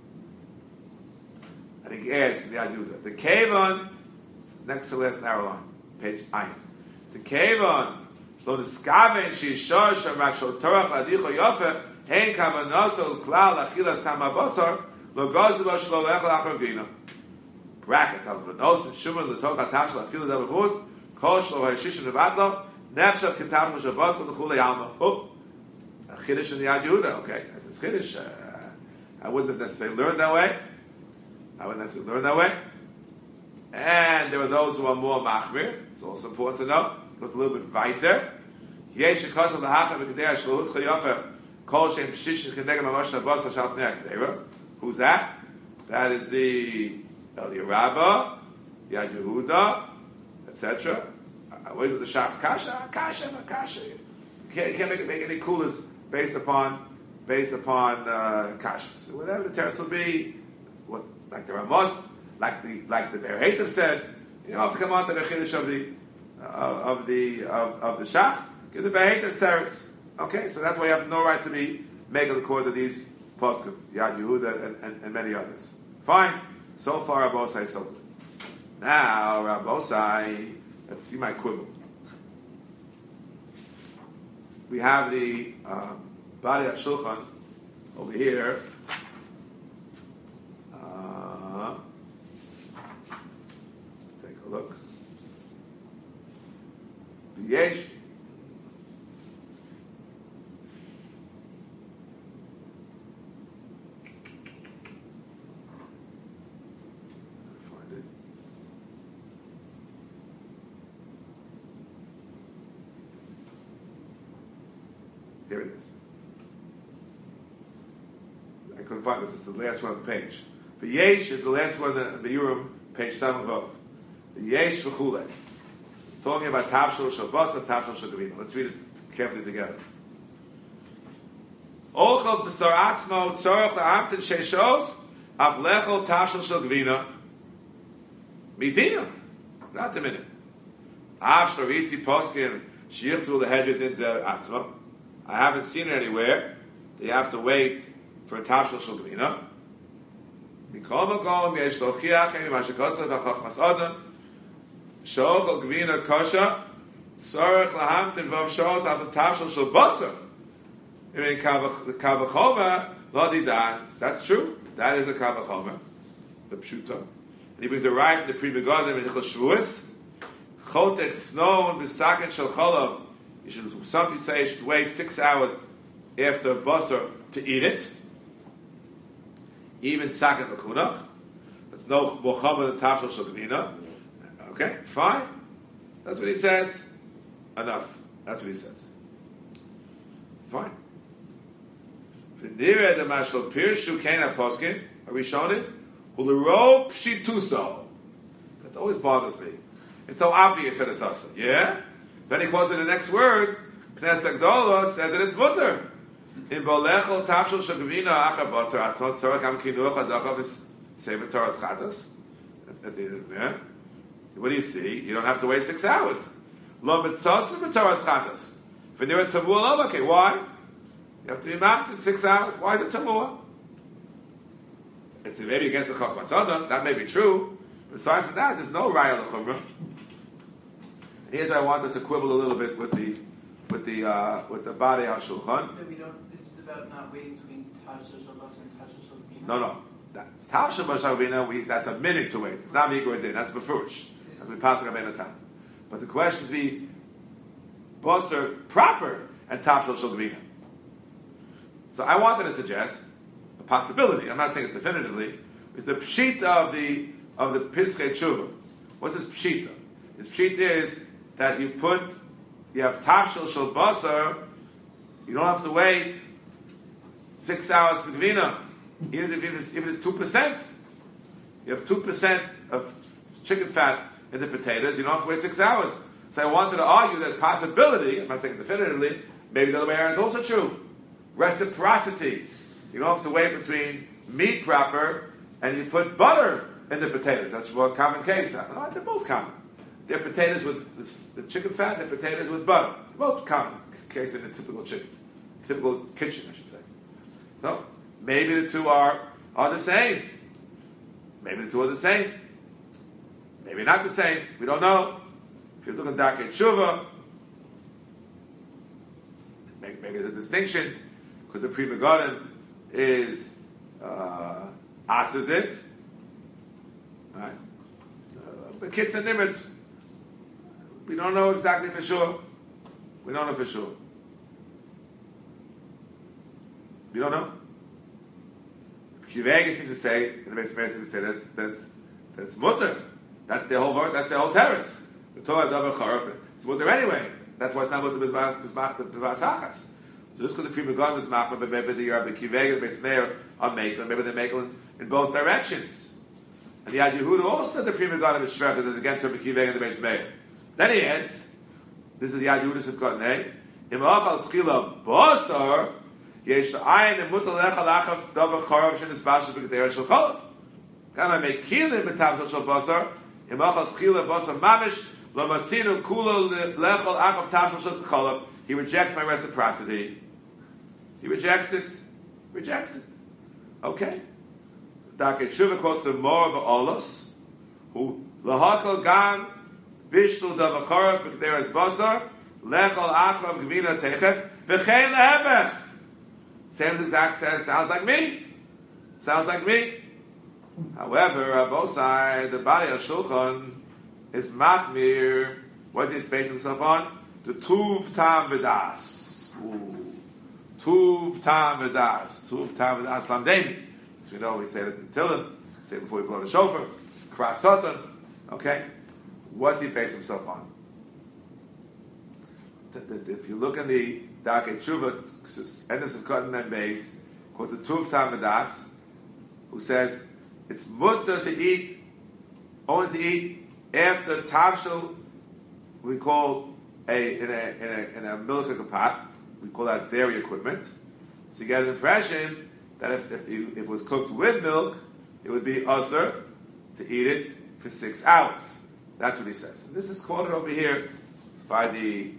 And he adds from the Yad the Kevon. Next to the last narrow line, page Ayin. The Kevon, Shlo Niskaven, Shishor, Shamak, Shol Torach, Ladicho Yofe, Hein Kavanosol, Klal, Achilas Tam HaBosar, Lo Gozibo, Shlo Lechel Achar Gina. Brackets, Alvanos, and Shuman, L'toch HaTav, Shlo Afilu Dabamut, Kol Shlo HaShishim Nevatlo, Nefshav Ketav HaShabosar, L'chule Yalma. Oh, a Chiddush in the Yad Yehuda. Okay, that's a Chiddush. I wouldn't have necessarily learned that way. And there are those who are more machmir. It's also important to know. It goes a little bit weiter. Yesh shekot l'hachem v'kedei shlohut chayofer kol shem pshishin k'negem amosh nabos hashal pnei ha'kedera. Who's that? That is the Eliyahu Rabbah, Yad Yehuda, etc. Wait with the Shach's kasha. You can't make any kulas based upon kashas. Whatever the teretz will be, what like the Ramos. Like the Be'er Heitev said, you don't have to come on to the chiddush of the Shach. Give the Be'er Heitev's teretz. Okay, so that's why you have no right to be making the court of these poskim, Yad Yehuda and many others. Fine. So far, Rabbosai so good. Now, Rabbosai, let's see my quibble. We have the Bari HaShulchan over here. Look. Yesh. Here it is. I couldn't find this. It's the last one on the page. The Yesh is the last one in the Urim, page 7 Vav. The Yesh v'chulei. Talking about Tavshel Shabbat and Tavshel Shagavina. Let's read it carefully together. Ochel b'sar atzmo tzorach la'amtin sheishos af lechol Tavshel Shagavina midina. Not a minute. Av shlarisi poskin shichtu lehedra din zeh atzmo. I haven't seen it anywhere. You have to wait for a Tavshel Shagavina. Mikol makom yesh lochiach emi mashakotzav v'chachmas adam Shochel Gvina Kosha Tzorech Lahamtin Vav Shos Af Tavshel Shel Basar. I mean Kavachoma Lodidan. That's true. That is the Kavachoma, the Pshuta. And he brings a right from the Pri Megadim in Hilchos Shavuos. Chotet Snow and Bisaket Shel Cholav. You should, some people say you should wait 6 hours after Basar to eat it. Even Saket Lakunach. That's no Mochama than Tavshel Shel Gvina. Okay, fine. That's what he says. Enough. That's what he says. Fine. V'nireh the mashlo pirshu kena poskin. Are we showing it? Hulero pshituso. That always bothers me. It's so obvious that it's us. Yeah? Then he quotes in the next word. Knesset Gdola says that it's mutter. In bolechol tavshel shagavina achar basar atzmot tzorach am kinuach adachav is seven Torah's chatas. That's it. Yeah? What do you see? You don't have to wait 6 hours. Lo mitzos and Torah's chatas. V'nira tamua. Okay, why? You have to be mapped in 6 hours. Why is it tamua? It's maybe against the chachmas adam. That may be true. But aside from that, there's no raya l'chumrah. And here's where I wanted to quibble a little bit with the body al shulchan. This is about not waiting between Tavshel Shabbos and Tavshel Shagavina. No. Tavshel Shagavina, that's a minute to wait. It's not mikra din. That's befush. As we pass Rabbeinu Tam. But the question is the Basar proper and Tavshel Shagavina. So I wanted to suggest a possibility. I'm not saying it definitively. It's the pshita of the Piskei Tshuva. What's this pshita? This pshita is that you have Tavshel Shel Basar. You don't have to wait 6 hours for Gvina. Even if it's 2%. You have 2% of chicken fat in the potatoes, you don't have to wait 6 hours. So I wanted to argue that possibility, I'm not saying definitively, maybe the other way around is also true. Reciprocity. You don't have to wait between meat proper and you put butter in the potatoes. That's a common case. No, they're both common. They're potatoes with the chicken fat and they're potatoes with butter. They're both common case in a typical kitchen, I should say. So maybe the two are the same. Maybe the two are the same. Maybe not the same. We don't know. If you look at Darkei Tshuva, maybe there's a distinction because the Pri Megadim is asers it, right? But kids and nimitz, we don't know exactly for sure. We don't know for sure. We don't know. Kivega seems to say, in the Beis Meir seems to say that's mutter. That's their whole teretz. The Torah davar charaf. It's mutter anyway. That's why it's not mutter b'vasachas. So just because the Pri Megadim is machma, but maybe the Kivega and the Beis Meir are making, maybe they're making in both directions. And the Yad Yehuda also the Pri Megadim is shver because it's against Rabbi Kivega and the Beis Meir. Then he adds, this is the Yad Yehuda Sivkot Nei, Im achal tchila basar. Yesh la'ayin emutal lechal achav davar charav shenisbashel b'gedera shel chalav. Kama mekilim b'tavshel shel basar imachal tchila basar mamish lo matzinu kula lechal achav tavshel shel chalav. He rejects my reciprocity. He rejects it. Okay. Darkei Tshuva quotes the more of Olos, who lahakal gan bishlu davar charav b'gedera basar lechal achav gvina techef v'chein lehevech. Same exact says, sounds like me. However, Rabosai, the body of Shulchan, is machmir. What does he space himself on? The Tuv Tam V'das. Tuv Tam V'das Lamdeni. As we know, we say it in Tillim, say it before we blow the shofar. Kras Satan. Okay? What's he base himself on? If you look in the Dake Tshuva, Endes of Cotton and Base, quotes a Tuv Tamadas, who says it's mutter to eat, only to eat after Tavshel, we call in a milchik pot, we call that dairy equipment. So you get an impression that if it was cooked with milk, it would be usher to eat it for 6 hours. That's what he says. And this is quoted over here by the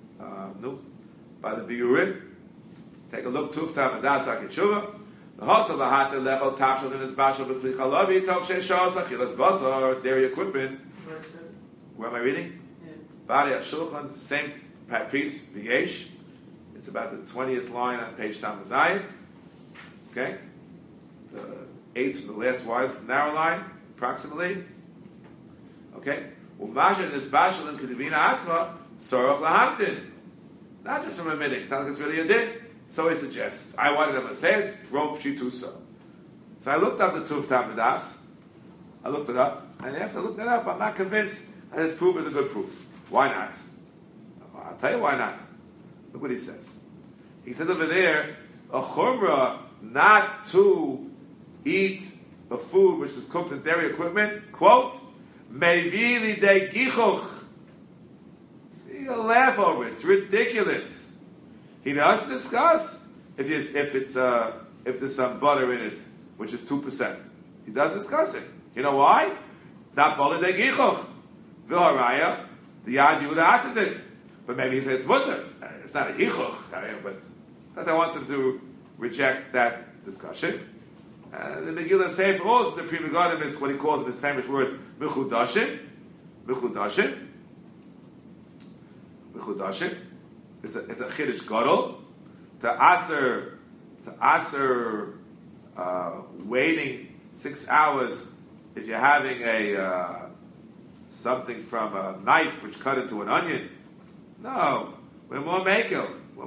Biurim. Take a look. Tuf Tamadas Dake Tshuva. The Hosel Lahate Lechol Tavshel in his Bashel B'Kli Chalavi Tok Sheishos Lachilas Basar dairy equipment. Where am I reading? Bari Shulchan, same piece, V'yesh. It's about the 20th line on page Tamazayim. Okay? The 8th from the last wide, narrow line, approximately. Okay? Umasha in this Bashel in Kedivina Atzma, Sorach Lahamtin. Not just from a minute, it's not like it's really a din. So he suggests, I wanted him to say it, Rov Pshitusa. So I looked up the Tuv Tamadas. I looked it up, and after looking it up, I'm not convinced that his proof is a good proof. Why not? I'll tell you why not. Look what he says. He says over there, a chumrah not to eat a food which is cooked in dairy equipment, quote, mevi lidei gichuch. You'll laugh over it. It's ridiculous. He doesn't discuss if there's some butter in it, which is 2%. He doesn't discuss it. You know why? It's not butter de gichuch. V'haraya, the Yad Yehuda asks it. But maybe he said it's mutter. It's not a gichuch. But that's I wanted to reject that discussion. The Megillah Sefer also, the Pri Megadim is what he calls in his famous word, Mechudashim. Mechudashim. Mechudashim. It's a chiddush gadol to aser waiting 6 hours if you're having a something from a knife which cut into an onion. No, we're more makel.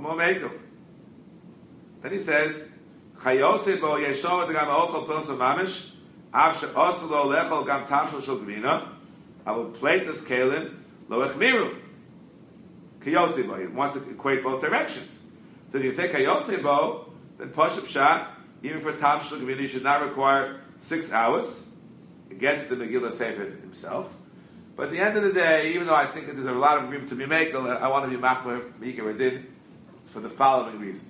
Then he says, "Chayotze bo yeshom gam ochel pilsa mamish av she'oslo lechol gam tavshel shel gvina." I will plate this kalim lo echmiru. Kayotze bo. He wants to equate both directions. So if you say kayotze bo, then pashup shot, even for tavshel gvina, you should not require 6 hours against the Megillah Sefer himself. But at the end of the day, even though I think that there's a lot of room to be makel, I want to be machmer mikra din for the following reason.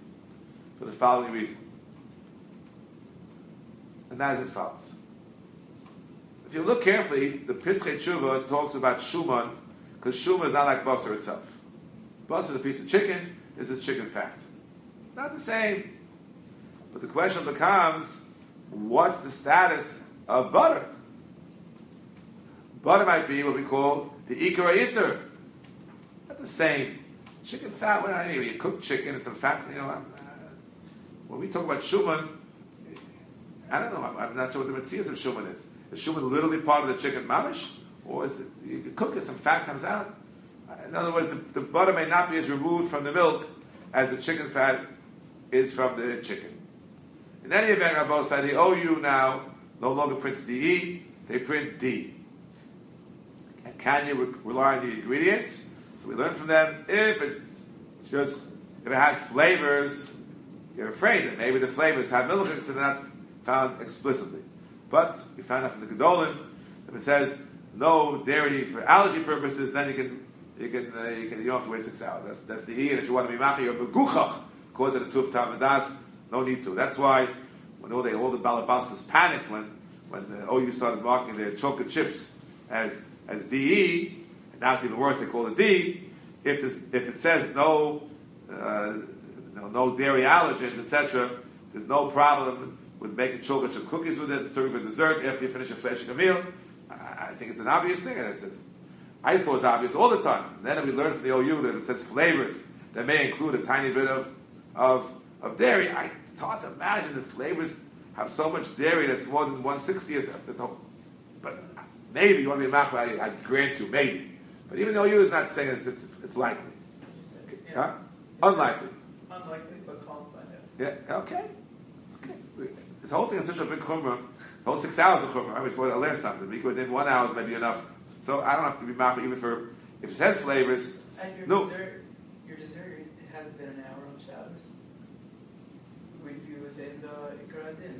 And that is as follows. If you look carefully, the Pischei Tshuva talks about shuman, because shuman is not like basar itself. Basar is a piece of chicken, this is chicken fat. It's not the same. But the question becomes, what's the status of butter? Butter might be what we call the ikar iser. Not the same. Chicken fat, well, anyway, you cook chicken and some fat, when we talk about shuman, I don't know, I'm not sure what the mitzvah of shuman is. Is shuman literally part of the chicken mamish? Or is it, you cook it, some fat comes out? In other words, the butter may not be as removed from the milk as the chicken fat is from the chicken. In any event, Rabbi said the OU now no longer prints DE, they print D. And can you rely on the ingredients? So we learn from them, if it has flavors, you're afraid that maybe the flavors have milchiks and they're not found explicitly. But we found out from the Gedolim, if it says no dairy for allergy purposes, then you don't have to wait 6 hours. That's the E. And if you want to be machi or beguchach, according to the Tuf Tamadas, no need to. That's why when all the balabastas panicked when the OU started marking their chocolate chips as DE, and now it's even worse. They call it D. If it says no dairy allergens, etc., there's no problem with making chocolate chip cookies with it and serving for dessert after you finish your fleshing meal. I think it's an obvious thing. And it says, I thought it was obvious all the time. And then we learned from the OU that if it says flavors that may include a tiny bit of dairy, it's hard to imagine the flavors have so much dairy that's more than 1/60th. But maybe you want to be machmir, I grant you, maybe. But even the OU is not saying it's likely. Yeah. Huh? Unlikely. Unlikely, but qualified. Yeah, okay. This whole thing is such a big chumrah. The whole 6 hours of chumrah. I was what last time. The mikvah within 1 hour is maybe enough. So I don't have to be machmir even for if it says flavors. And No. Your dessert hasn't been an hour on Shabbos. Review is in the Ikar Adin.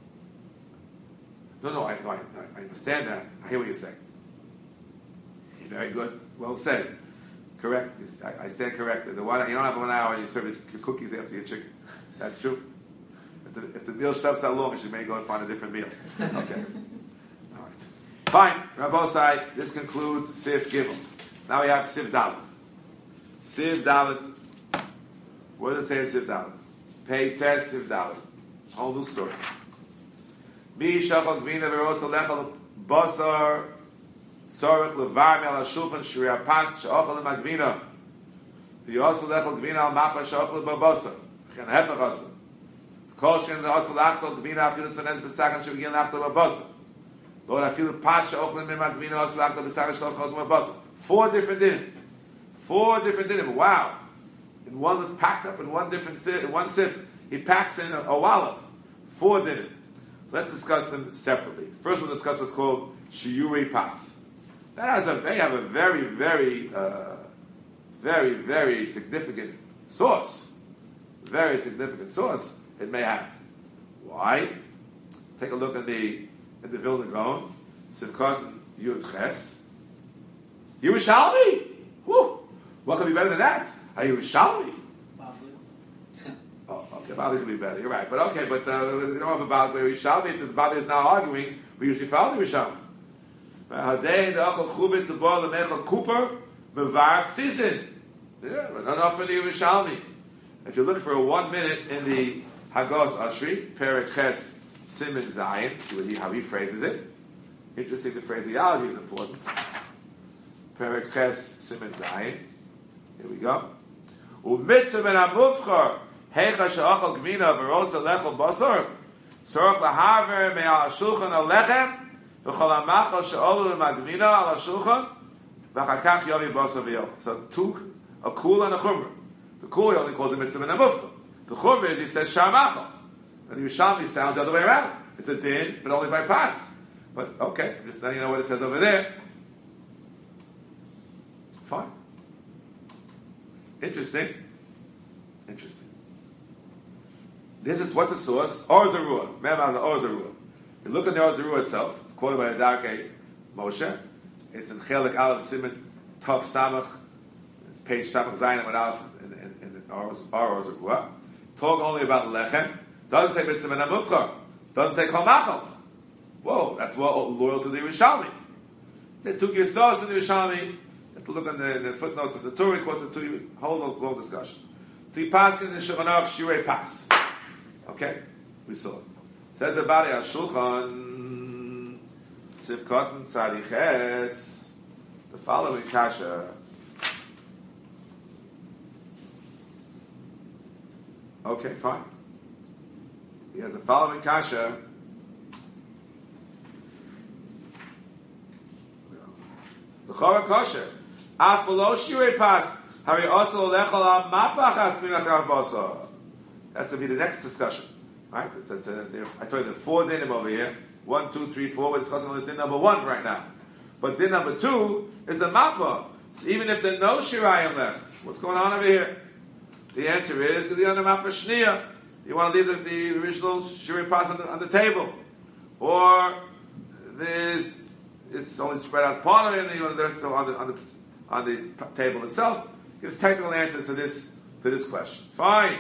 No, I understand that. I hear what you're saying. Very good. Well said. Correct. I stand corrected. You don't have 1 hour and you serve your cookies after your chicken. That's true. If the meal stops that long, you may go and find a different meal. Okay. All right. Fine. Rabbosai, this concludes Sif Gimel. Now we have Sif Dalet. Sif Dalet. What does it say in Sif Dalet? Pei Tes Sif Dalet. Whole new story. Mi shachal gvina v'rotz alechal basar tzorich levar me al hashulchan shri apas she'ochel l'magvina v'yosel lechal gvina al mapa she'ochel b'basar v'chen hepech asar v'kol shen v'osel lachtal gvina afilu tzonez b'sagan she'begin lachtal b'basar Lord afilu pas she'ochel m'magvina osel lachtal b'sagan she'ochel b'basar. 4 different dinim. 4 different dinim. Wow. In one packed up in one sif, he packs in a wallop. 4 dinim. Let's discuss them separately. First, we'll discuss what's called shiurei pas. They have a very, very, very, very significant source. Very significant source it may have. Why? Let's take a look at the Vilna Gaon, Sivkot Yud Ches. Yerushalmi. Whew. What could be better than that? A Yerushalmi. Bali could be better. You're right, but we don't have a Bali Rishalmi. If the Bali is now arguing, we usually follow the Rishalmi. Hadei the Achal Chubitz the Bal the Mechal Cooper Mevar Tzizin. Yeah, but not enough for the Rishalmi. If you look for 1 minute in the Hagos Ashri Perek Ches Siman Zayin, see how he phrases it. Interesting. The phraseology is important. Perek Ches Siman Zayin. Here we go. Umitzah ben Amuvchar. Hecha she'achal gvina v'rotza lechel basar tzorach lahaver me'al hashulchan alechem v'chol hamachal she'olu l'magvina al hashulchan v'chakach yavi basar v'yochel. So a kul and a chumrah. The kul he only calls the mitzvah ben amufka. The chumrah is he says shamachal. And the Yerushalmi sounds the other way around. It's a din, but only by pas. But okay, just letting you know what it says over there. Fine. Interesting. What's the source? Or Zarua. Remember the Or Zarua. You look at the Or Zarua itself. It's quoted by the Darkei Moshe. It's in Chelik Aleph Siman Tov Samach. It's page Samach Zayin and Aleph in the Or Zarua. Talk only about Lechem. Doesn't say Mitzvah and Amufchar. Doesn't say Kol Machal. Whoa, that's loyal to the Yerushalmi. They took your source in the Yerushalmi. You have to look on the footnotes of the Torah. Quotes it to you. Whole long discussion. Three Paskins in Shulchan Aruch Shiurei Pas. Okay, we saw it. Says the Bari HaShulchan, Sivkot Tzadiches, the following kasha. Okay, fine. He has the following kasha. The Chora Kosher, Af V'lo Shiurei Pas, Hari Osel Lechol Al Mapachas Minachar Basar. That's going to be the next discussion. Right? I told you the 4 dinim over here. 1, 2, 3, 4. We're discussing only din number 1 right now. But din number 2 is a mappa. So even if there's no shirayim left, what's going on over here? The answer is because you're on the mappa shniya. You want to leave the original shirayim pas on the table. Or it's only spread out part of it and you want the rest on the table itself. Gives technical answers to this question. Fine.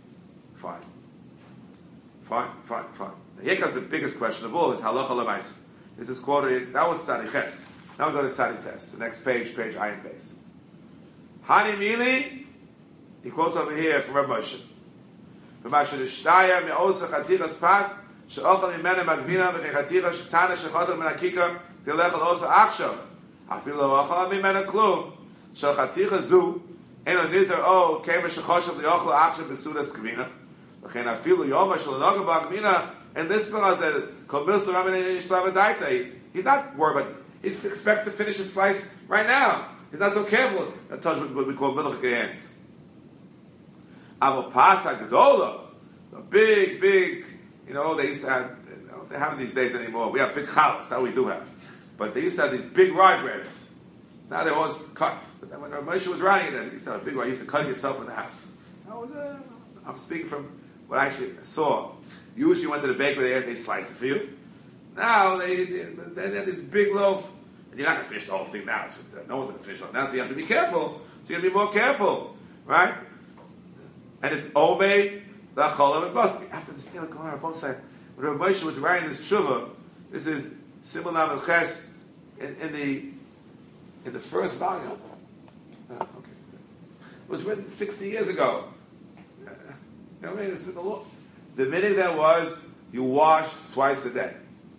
Here comes the biggest question of all: is halacha l'maisa. This is quoted. That was tzadi ches. Now we go to tzadi tes. The next page ayin base. Hani mili. He quotes over here from Rav Moshe. V'masher nishtaya me'osa chatichas pas she'ochel imene magvina v'chatichas shetana shechotel min hakikar tilech al osa achshav afilu lo ochel imene klum shel chatichas zu eno nizer o kema shechoshav li'ochel achshav b'sudas gvina. And this brother said, he's not worried about it. He expects to finish his slice right now. He's not so careful. That touch what we call milchik hands. Avopasa Gedola, the big, they used to have, they haven't these days anymore. We have big chalas, that we do have. But they used to have these big rye breads. Now they're always cut. But then when Moshe was writing it, he used to have a big rye. You used to cut it yourself in the house. I'm speaking from what I actually saw. Usually you went to the bakery, they slice it for you. Now, they this big loaf, and you're not going to finish the whole thing now. No one's going to finish it. Now, so you have to be careful. So you got to be more careful, right? And it's obey the cholam and bas. You have to understand what's going on both sides. When Rabbi Moshe was writing this tshuva, this is Simon Lamed Ches in the first volume. Okay. It was written 60 years ago. You know what I mean? It's been the law. The minute there was, you wash twice a day.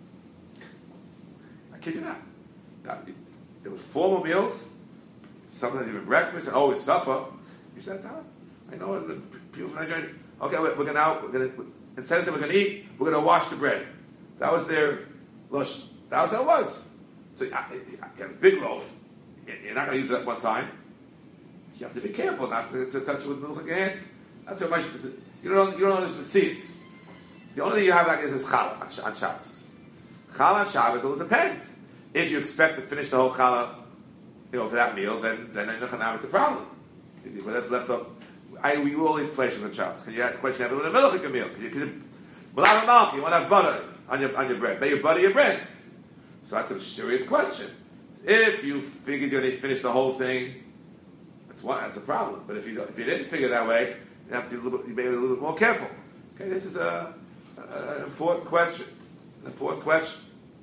I kid you not. There was formal meals, sometimes even breakfast, and always supper. You said, I know it's people from Nigeria. Okay, we're gonna instead of we're gonna eat, we're gonna wash the bread. That was their lush. That was how it was. So you have a big loaf. You're not gonna use it at one time. You have to be careful not to touch it with middle of your hands. That's what much. You don't know the seeds. The only thing you have like is challah on Shabbos. Challah on Shabbos will depend. If you expect to finish the whole challah, for that meal, then it's a problem. Whatever's left up, we all eat flesh on Shabbos. Can you ask the question? Have it with a milchik meal? Without a milk, you want to have butter on your bread. May you butter your bread. So that's a serious question. If you figured you're going to finish the whole thing, that's a problem. But if you didn't figure that way, you have to be a little bit more careful. Okay, this is an important question. An important question.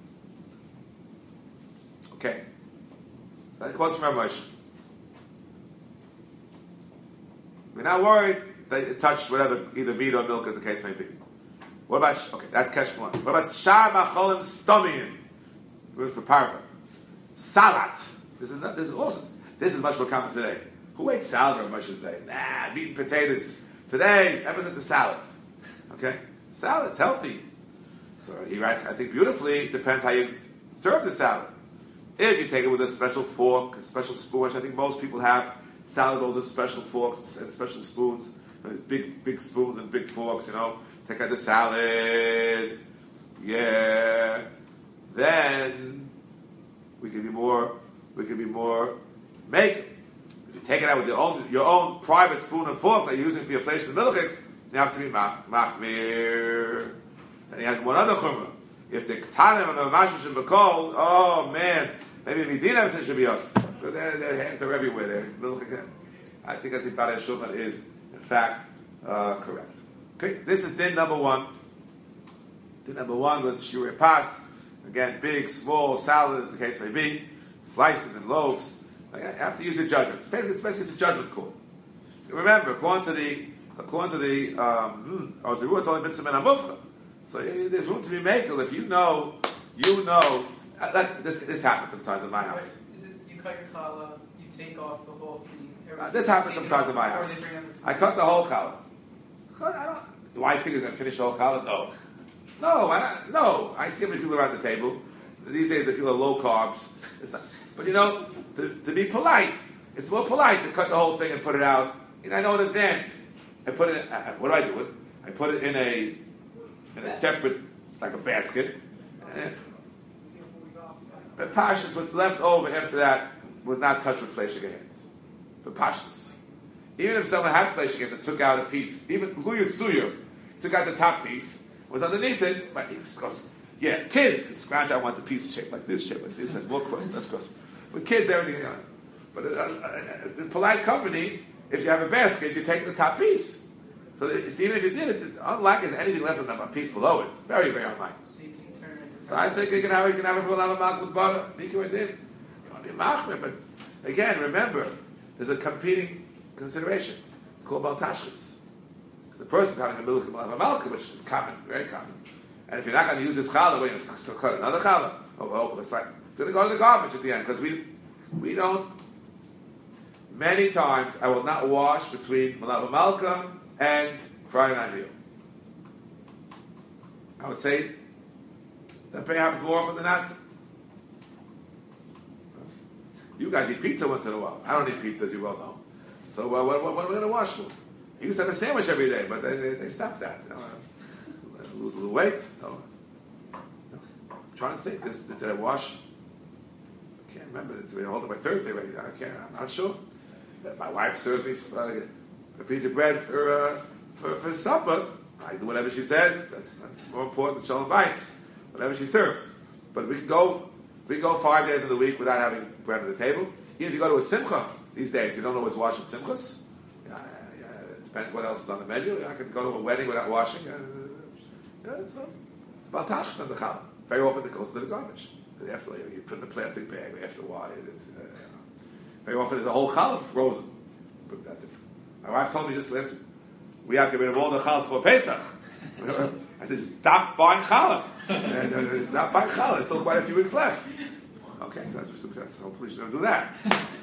Okay. So that's a question from Rabbi Moshe. We're not worried that it touched whatever, either meat or milk, as the case may be. What about, okay, that's question one. What about shar macholim stomiyim? We're for parva. Salat. This is much more common today. Who ate salad very much today? Meat and potatoes. Today, everyone's into salad. Okay? Salad's healthy. So he writes, I think beautifully, depends how you serve the salad. If you take it with a special fork, a special spoon, which I think most people have, salad bowls with special forks and special spoons, big spoons and big forks, take out the salad. Yeah. Then we can be more make. If you take it out with your own private spoon and fork that you're using for your flesh and milchiks, you have to be machmir. Then he has one other chumrah. If the ketanim and the mashmash and bakol, oh man, maybe midin everything should be us. Because their hands are everywhere. I think Barei Shulchan is, in fact, correct. Okay, this is din number one. Din number one was shiurei pas. Again, big, small, salad, as the case may be, slices and loaves. You have to use your judgment. It's basically a judgment call. Remember, according to the Ozirua, it's only mitzvah min hamufcha. So there's room to be makel if you know. This happens sometimes in my house. Is it you cut your challah, you take off the whole thing? This happens sometimes in my house. I cut the whole challah. Do I think you're going to finish the whole challah? No, why not? No. I see how many people around the table. These days, the people are low carbs. It's not, but to be polite, it's more polite to cut the whole thing and put it out. I know in advance. I put it. What do I do it? I put it in a separate, like a basket. But pashas, what's left over after that was not touched with flesh hands. But pashas. Even if someone had flesh hands and took out a piece, even Luyut Suyu took out the top piece, was underneath it, but he goes, kids can scratch. I want the piece shaped like this, has more crust, less crust. With kids, everything. But in polite company, if you have a basket, you take the top piece. So even if you did it, unlikely there's anything left on the piece below it. Very, very unlikely. So I think you can have it for a lot of milk with butter. You want to be machmir, but again, remember, there's a competing consideration. It's called bal tashchis. Because the person's having a milk of malka, which is common, very common. And if you're not going to use this challah, you're going to cut another challah. It's going to go to the garbage at the end, because we don't. Many times, I will not wash between malav malka and Friday night meal. I would say that perhaps more often than not. You guys eat pizza once in a while. I don't eat pizza, as you well know. So what are we going to wash for? You used to have a sandwich every day, but they stopped that. Lose a little weight. I'm trying to think. Did I wash? I can't remember. It's been holding by Thursday already. I'm not sure. My wife serves me a piece of bread for supper, I do whatever she says. That's more important than Shalom Bayis. Whatever she serves. But we can go 5 days of the week without having bread on the table. Even if you go to a simcha these days, you don't always wash with simchas. It depends what else is on the menu. I could go to a wedding without washing. So it's about tashkent and the challah. Very often it goes to the garbage. After you put it in a plastic bag. After a while, very often the whole challah frozen. My wife told me just last week, we have to get rid of all the challah for Pesach. I said, stop buying challah. Stop buying challah. There's still quite a few weeks left. Okay, so that's hopefully she don't do that.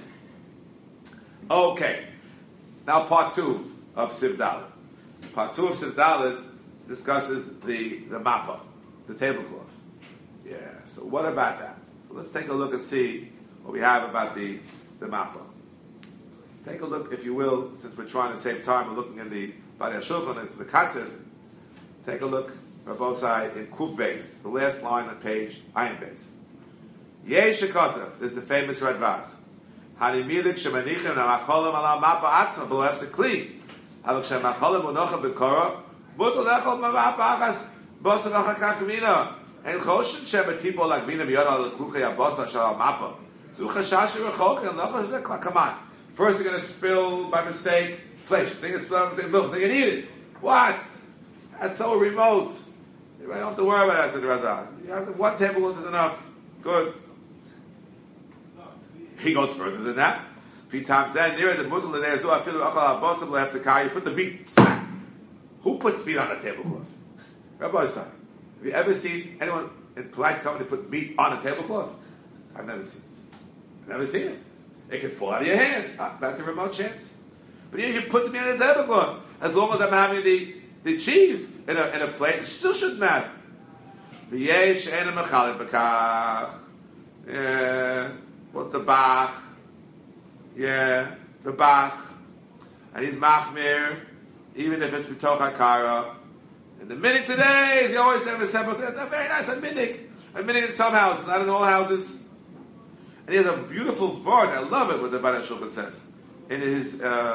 Okay, now part 2 of Siv Dalet. Part 2 of Siv Dalet discusses the mappa, the tablecloth. Yeah, so what about that? So let's take a look and see what we have about the mappa. Take a look, if you will, since we're trying to save time, we're looking in the Bari HaShulchan, and the Katzes. Take a look, Rabbosai, in Kuv Beis, the last line on page Ayin Beis. Yesh Shekothev, this is the famous Radvaz. Hanimilik shemanichim namacholim ala mapa atzma below kli. Havak shemacholim unocha bekora mutal lechol mapa achas bosa v'achakak vina. And choshen shematipo like vina biyad al kluchei abosa shal mapa. Zu chashash rechok and locha zekla. Come on. First you're going to spill by mistake flesh. Then you're going to spill by mistake milk. Then you're going to eat it. What? That's so remote. You don't have to worry about that, said the Razaz. You have one tablecloth is enough. Good. He goes further than that. 3 times then, near the mutal in there, so I feel you put the meat smack. Who puts meat on a tablecloth? Rabbi son. Have you ever seen anyone in polite company put meat on a tablecloth? I've never seen it. I've never seen it. It could fall out of your hand. That's a remote chance. But even if you put the meat on a tablecloth, as long as I'm having the cheese in a plate, it still shouldn't matter. What's the Bach? Yeah, the Bach. And he's Machmir, even if it's B'toch HaKara. And the minhag today is you always have a separate, it's a very nice minhag. A minhag in some houses, not in all houses. And he has a beautiful vart, I love it, what the Bari HaShulchan says. In his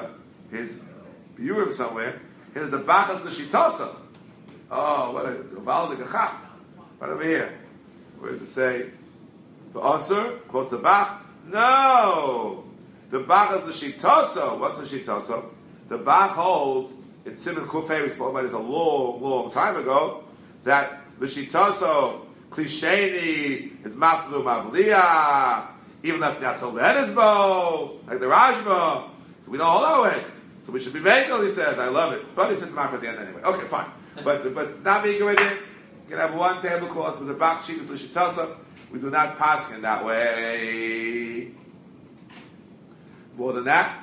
Urim somewhere, he has the Bachas L'shitasa. Oh, what a Gaval Gachap. Right over here. Where does it say? The Asur quotes the Bach. No, the Bach is the Shitasa. What's the Shitasa? The Bach holds in Simon Kufay. We spoke about this a long time ago. That the Shitasa Klisheni is Maflu Mavliya. Even that's Yasoledesbo, like the Rajba. So we don't hold our way. So we should be making. He says, I love it. But he says Mach at the end anyway. Okay, fine. But not making right there. You can have one tablecloth with the Bach sheet with the Shitasa. We do not pass in that way. More than that,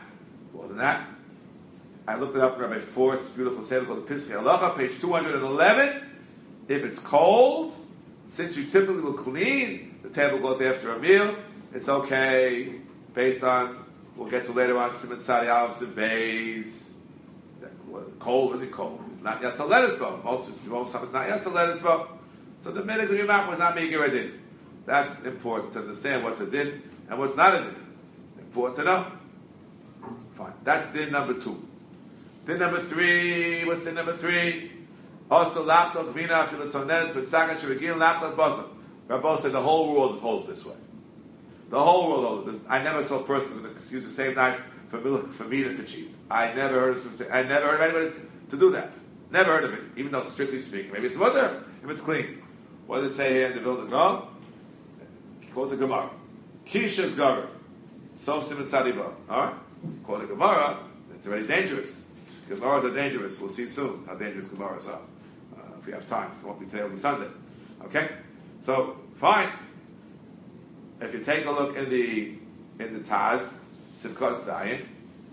I looked it up in Rabbi Forst's beautiful table called the Piskei Halacha, page 211. If it's cold, since you typically will clean the tablecloth after a meal, it's okay, based on, we'll get to later on, Simon Sadi Aleph Siv Beis. Cold, really cold. It's not Yatzal Lettucebo. Most of it's not Yatzal Lettucebo. So the minhag of your mouth was not making a din. That's important to understand what's a din and what's not a din. Important to know. Fine. That's din number 2. Din number 3. What's din number 3? Also, lachtot vina filotzoneres besagan shevigil lachtot basar. Rabbi said the whole world holds this way. The whole world holds this. I never saw a person who's going to use the same knife for milk, for meat, and for cheese. I never heard of anybody to do that. Never heard of it, even though strictly speaking. Maybe it's mutter if it's clean. What does it say here in the Vilna Gaon? He quotes a Gemara. Kisha's Gara. Sof Simon Sadiva. Alright? Quote a Gemara, it's very dangerous. Gemaras are dangerous. We'll see soon how dangerous Gemaras are. If we have time. If it won't be today, it'll be Sunday. Okay? So, fine. If you take a look in the Taz, Sivkot Zayin,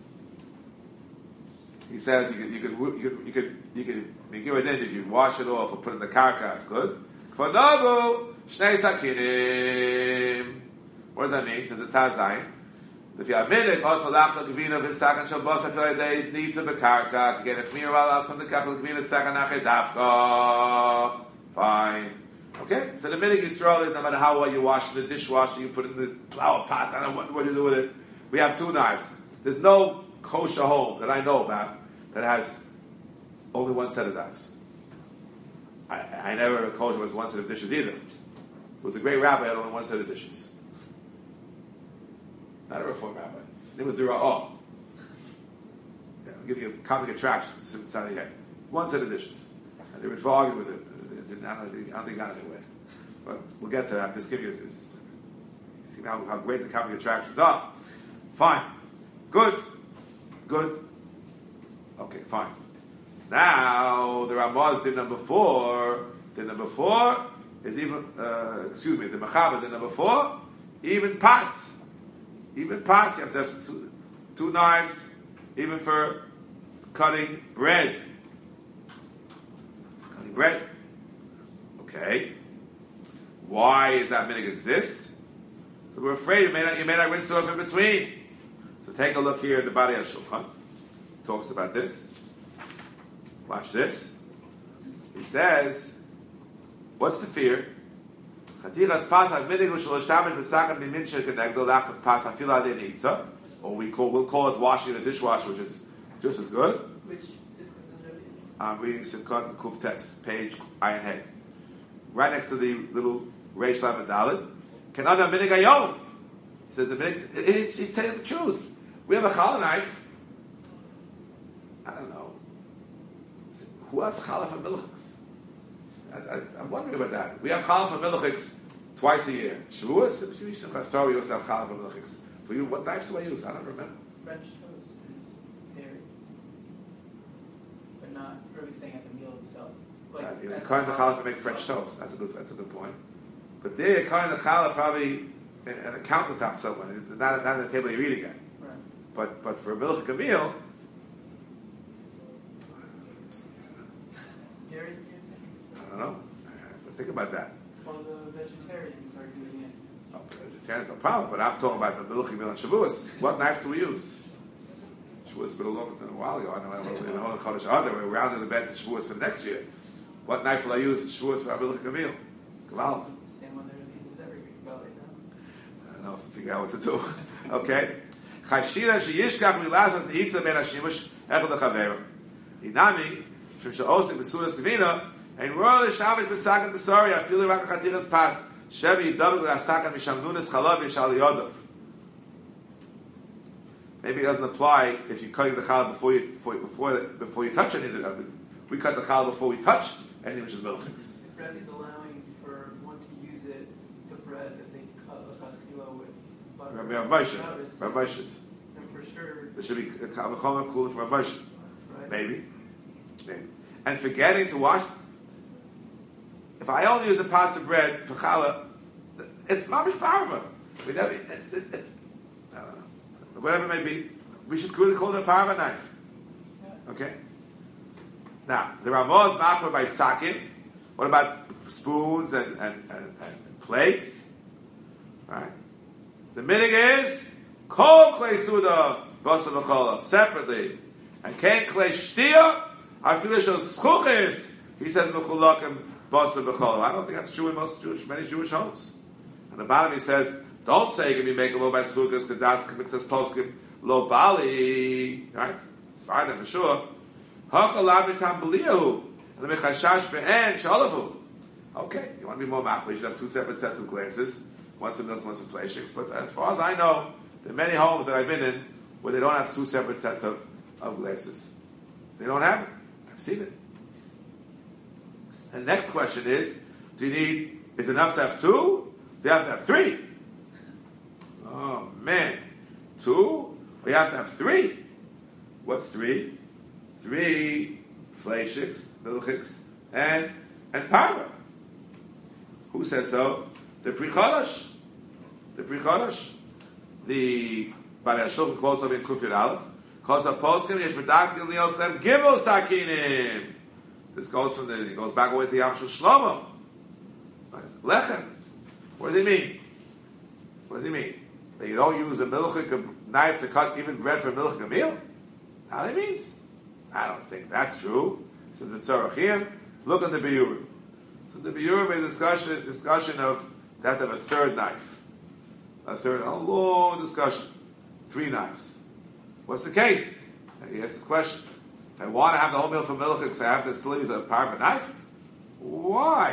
he says you could make it if you wash it off or put it in the karka, it's good. For Nagu, Shnei Sakinim. What does that mean? Says the Taz Zayin. If you have minhag, also lachta gvina v'sakan shalbos, I feel like they need to be karka. Again, if mir al something kachal gvina sakan nachay dafka. Fine. Okay? So the minhag Yisrael is no matter how well you wash in the dishwasher, you put it in the flower pot, I don't know what you do with it. We have 2 knives. There's no kosher home that I know about that has only one set of knives. I never heard a kosher was one set of dishes either. It was a great rabbi had only one set of dishes. Not a Reform rabbi. It was the Ra'ah. Yeah, I'll give you a comic attraction inside of your head. One set of dishes. And they were arguing with it. I don't think it got anywhere. But we'll get to that. I'm just giving you see how great the comic attractions are. Fine. Good. Okay, fine. Now, the Ramaz did number 4. The number 4 is even, the Mechaber did number 4, even pas. Even pas, you have to have two knives, even for cutting bread. Cutting bread. Okay. Why does that minhag exist? Because we're afraid you may not rinse it off in between. So take a look here at the Bari HaShulchan. Talks about this. Watch this. He says, what's the fear? Or we we'll call it washing in a dishwasher, which is just as good. I'm reading Simchat Kuftes, page Ayin Hey. Right next to the little Reish Lamed Daled. He says the minhag, he's telling the truth. We have a challah knife. I don't know. Who has challah for milchiks? I'm wondering about that. We have challah for milchiks twice a year. Shavuos, we also have challah for milchiks. For you, what knife do I use? I don't remember. French toast is dairy, but not really saying at the meal itself. According to challah to make French toast. That's a good point. But there, according to challah, probably an account top somewhere, not at the table you're eating at. Right. But for a milchik meal. Dairy? I don't know. I have to think about that. Well, the vegetarians are doing it. Oh, vegetarians no problem, but I'm talking about the milchik meal and Shavuos. What knife do we use? Shavuos has been a long time, a while ago. I know in the whole Chodesh Adar, we're rounding the bed to Shavuos for the next year. What knife will I use in Shavuos for our milchik meal? Gewalt. Same one that uses every week, probably, no? I don't know if to figure out what to do. Okay. Chashira sheyishkach milasas neitza ben hashimush echad lechaverim. Inami shem she'osik b'sudas gvina ein royal ishamish b'sakan b'sari afilu rak chatiras pas shebi yidabik l'asakan misham nunes chalav yishal yodov. Maybe it doesn't apply if you're cutting the challah before you touch anything of it. We cut the challah before we touch anything which is milchiks. If Rebbe's allowing for one to use it, the bread that they cut l'chachila with butter. Rabbi Moshe. And for sure, There should be a kavachoma cooler for Rabbi Moshe. right? Maybe. And forgetting to wash. If I only use a pas of bread for challah, it's mavish parva. It's I don't know. Whatever it may be, we should call it a parva knife. Okay. Now the Ramaz machmer by sakin. What about spoons and plates? Right. The minhag is kol klei suda basa v'chola separately, and kain klei shtia afilu shel schuchis. He says mechulakim basa v'chola. I don't think that's true in many Jewish homes. And the bottom he says, don't say it can be makeable by schuchis because that's mixes poskim lo bali. Right? It's fine for sure. Hachalav mitam b'liyahu and the mechashash be'en shalavu. Okay, you want to be more machmir, you should have 2 separate sets of glasses. One for milk, one for fleishiks. But as far as I know, there are many homes that I've been in where they don't have 2 separate sets of glasses. They don't have it. I've seen it. And the next question is it enough to have 2? Do you have to have 3? Oh man. 2? Or you have to have 3? What's 3? 3 fleishiks, milchiks, and parva. Who says so? The Pri Chadash. The Bari HaShulchan quotes of in Kufir Aleph. Kosa poskim yesh medaktik lios lem gimel sakinim. This goes back away to Yam Shel Shlomo. Lechem. What does he mean? That you don't use a milchik knife to cut even bread for a milchik meal? How he means? I don't think that's true. Says the Tzarachim. Look on the Biyurim. So the Biyurim made a discussion of that to have a third knife. A long discussion. 3 knives. What's the case? He asked this question. If I want to have the whole meal for milchik, because I have to still use a power of a knife? Why?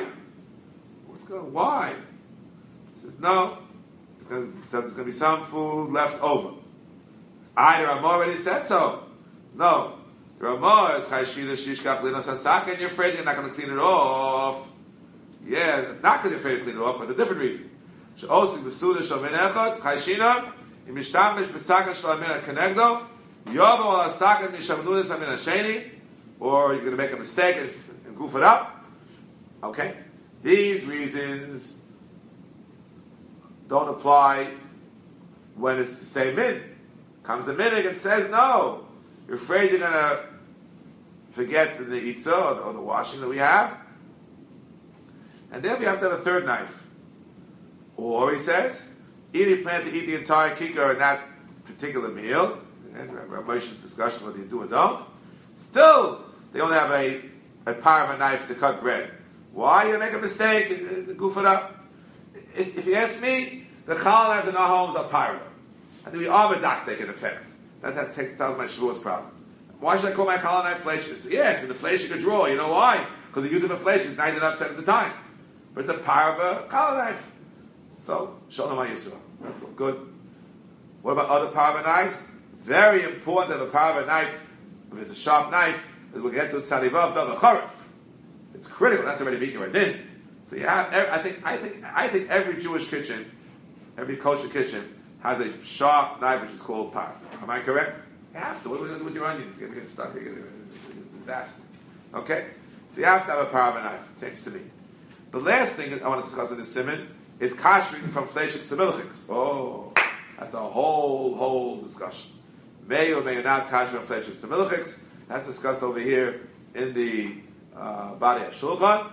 Why? He says, no. There's going to be some food left over. Either Ramah already said so. No. The Ramah is Chayshina Shishkach Linos Hasaka, and you're afraid you're not going to clean it off. Yeah, it's not because you're afraid to clean it off, but a different reason. She'osik Besuda Shalmin Echad, Chayshina, Imishtam Mish Besakan Shalamin Kenegdo, Yobo Al Hasakan Mishamnunis Amin Hasheni, or you're going to make a mistake and goof it up. Okay? These reasons don't apply when it's the same min. Comes a minig and says, no, you're afraid you're going to forget the itzah or the washing that we have, and therefore you have to have a third knife. Or he says, either you plan to eat the entire kikar in that particular meal, and Moshe's discussion whether you do or don't, still they only have a power of a knife to cut bread. Why? You make a mistake and goof it up. If you ask me, the challah knives in our homes are pyro. I think we are medakdek in effect. That sounds my Shavuot's problem. Why should I call my challah knife fleishik? Yeah, it's an inflation draw. You know why? Because the use of inflation is 99% of the time. But it's a power of a challah knife. So, Shalom Yisrael. That's all good. What about other power of knives? Very important to have a power of a knife, if it's a sharp knife, as we'll get to Tzadivav Dav Charif. It's critical. That's already Mikra Radin. So you have, I think every Jewish kitchen, every kosher kitchen, has a sharp knife which is called parv. Am I correct? You have to. What are we going to do with your onions? You're going to get stuck. You're going to disaster. Okay? So you have to have a parv knife. It seems to me. The last thing I want to discuss in this simon is kashering from fleishiks to milchiks. Oh, that's a whole discussion. May or may not kasher from fleishiks to milchiks. That's discussed over here in the Bari HaShulchan.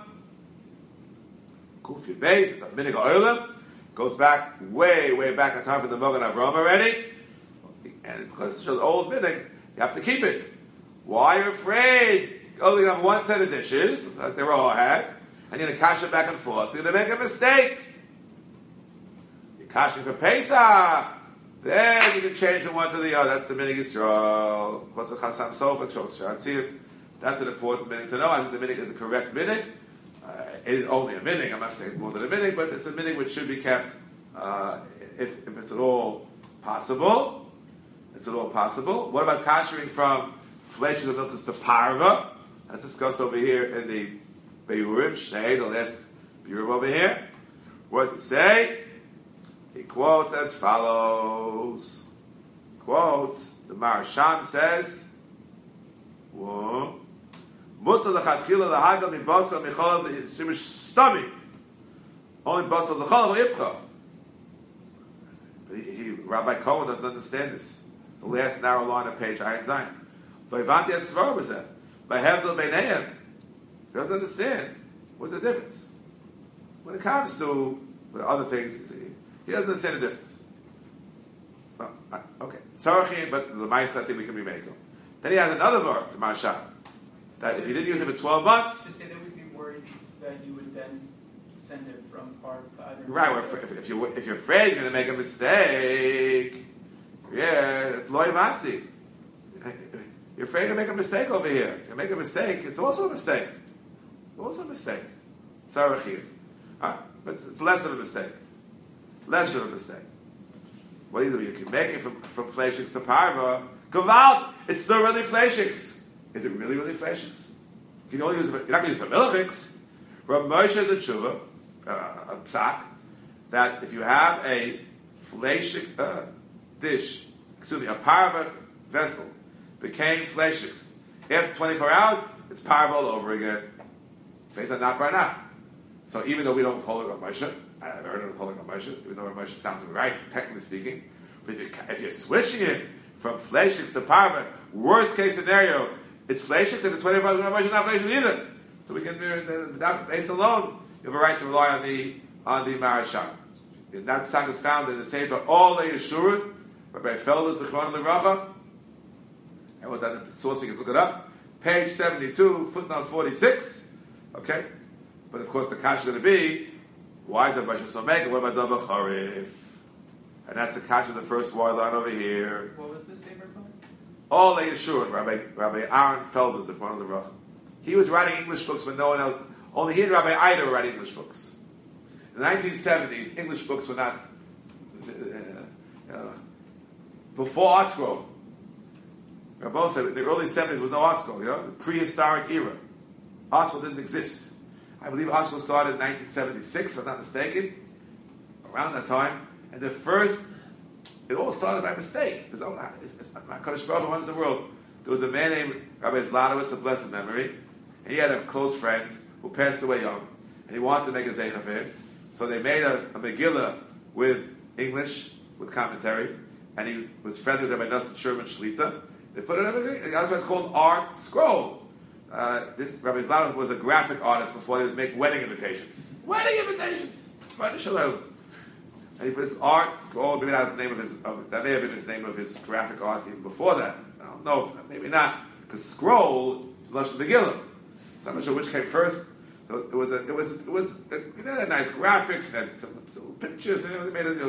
Kufi Beis, it's a minig ha'olam. Goes back way back in time from the Mogan Avram already. And because it's an old minig, you have to keep it. Why are you afraid? You only have one set of dishes, like they all had, and you're going to cash it back and forth. You're going to make a mistake. You're cashing for Pesach. Then you can change from one to the other. That's the minig Yisrael. That's an important minig to know. I think the minig is a correct minig. It is only a minig. I'm not saying it's more than a minig, but it's a minig which should be kept if it's at all possible. It's at all possible. What about kashering from fleishik of milchus to parva? That's discussed over here in the Beurim Shnei, the last Beurim over here. What does he say? He quotes as follows. He quotes, the Marasham says, whoa. Mutter lechatchila lahagel mi basar michalav shemish stami. Only basar l'chalav v'yipcha. Rabbi Cohen doesn't understand this. The last narrow line of page Ayin Zayin. V'yivanti esvar b'zeh. V'hevdel b'neihem. He doesn't understand. What's the difference? When it comes to other things, he doesn't understand the difference. Okay. Tzarachin, but the Ma'isa I think we can be making. Then he has another word, the Marasham. That if you didn't use it for 12 months... To say that we'd be worried that you would then send it from part to either... Right, if you're afraid you're going to make a mistake, yeah, it's loy vanti. You're afraid to make a mistake over here. If you make a mistake, it's also a mistake. Sarachir. But it's less of a mistake. Less of a mistake. What do? You can make it from fleishiks to parva. Gavald, it's still really fleishiks. Is it really fleishiks? You're not going to use it for milchiks. Rav Moshe is a tshuva, a psak, that if you have a fleishik dish, a parva vessel, became fleishiks, after 24 hours, it's parva all over again. Based on not barnah. So even though we don't hold it on Moshe, I've heard of holding on Moshe, even though Moshe sounds right, technically speaking, but if you're switching it from fleishiks to parva, worst case scenario, it's fleishik, and the 24 hours Moshe is not fleishik either. So we can, without base alone, you have a right to rely on the Marasham. That psak is found in the Sefer All Yeshurun, Rabbi Felder Zichron Levracha. And with that source, you can look it up. Page 72, footnote 46. Okay? But of course, the kasha is going to be, why is it Moshe so mega? What about Davar Charif? And that's the kasha of the first word line over here. What was the Sefer called? All Yeshua, Rabbi Aaron Felders, if one of the Rach. He was writing English books, but no one else. Only he and Rabbi Ida were writing English books. In the 1970s, English books were not. Before Art Scroll, Rabbi said in the early 70s there was no Art Scroll, prehistoric era. Art Scroll didn't exist. I believe Art Scroll started in 1976, if I'm not mistaken, around that time. And it all started by mistake. It's HaKadosh Baruch Hu runs the world. There was a man named Rabbi Zlotowitz of blessed memory, and he had a close friend who passed away young, and he wanted to make a zeicha for him. So they made a Megillah with English, with commentary, and he was friendly with Rabbi Nosson Sherman Shlita. They put it in everything. That's why it's called Art Scroll. This Rabbi Zlotowitz was a graphic artist before he would make wedding invitations. Wedding invitations! Rabbi Shalom. And he put this Art Scroll, maybe that was the name that may have been his name of his graphic art even before that. I don't know, maybe not. Because scroll is Lashon Megillah. So I'm not sure which came first. So it was had nice graphics, and some pictures, and it made it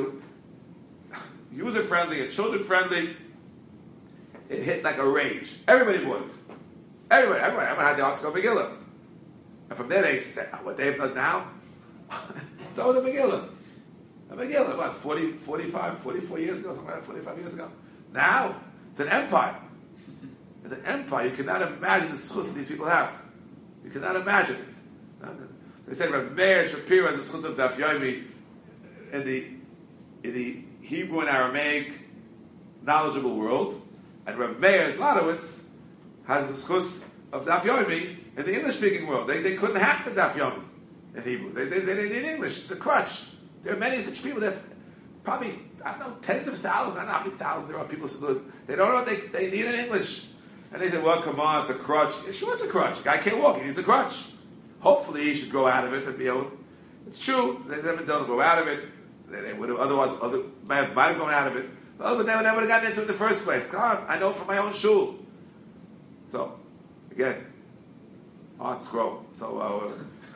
user friendly and children friendly. It hit like a rage. Everybody bought it. Everyone had the Art Scroll Megillah. And from there what they've done now, so the Megillah. A Megillah, about 44 years ago, something like that, 45 years ago. Now, it's an empire. It's an empire. You cannot imagine the schus that these people have. You cannot imagine it. They said Rabbi Meir Shapiro has the schus of Daf Yomi in the Hebrew and Aramaic knowledgeable world, and Rabbi Meir Zlotowitz has the schus of Daf Yomi in the English-speaking world. They couldn't hack the Daf Yomi in Hebrew. They need English. It's a crutch. There are many such people that probably, I don't know, tens of thousands, I don't know how many thousands there are people so good. They don't know what they need in English. And they say, well, come on, it's a crutch. Yeah, sure, it's a crutch. The guy can't walk, he needs a crutch. Hopefully he should grow out of it and be able. It's true, they haven't done to grow out of it. They would have otherwise, might have gone out of it. Well, but they would have gotten into it in the first place. Come on, I know from my own shul. So, again, Art Scroll. So,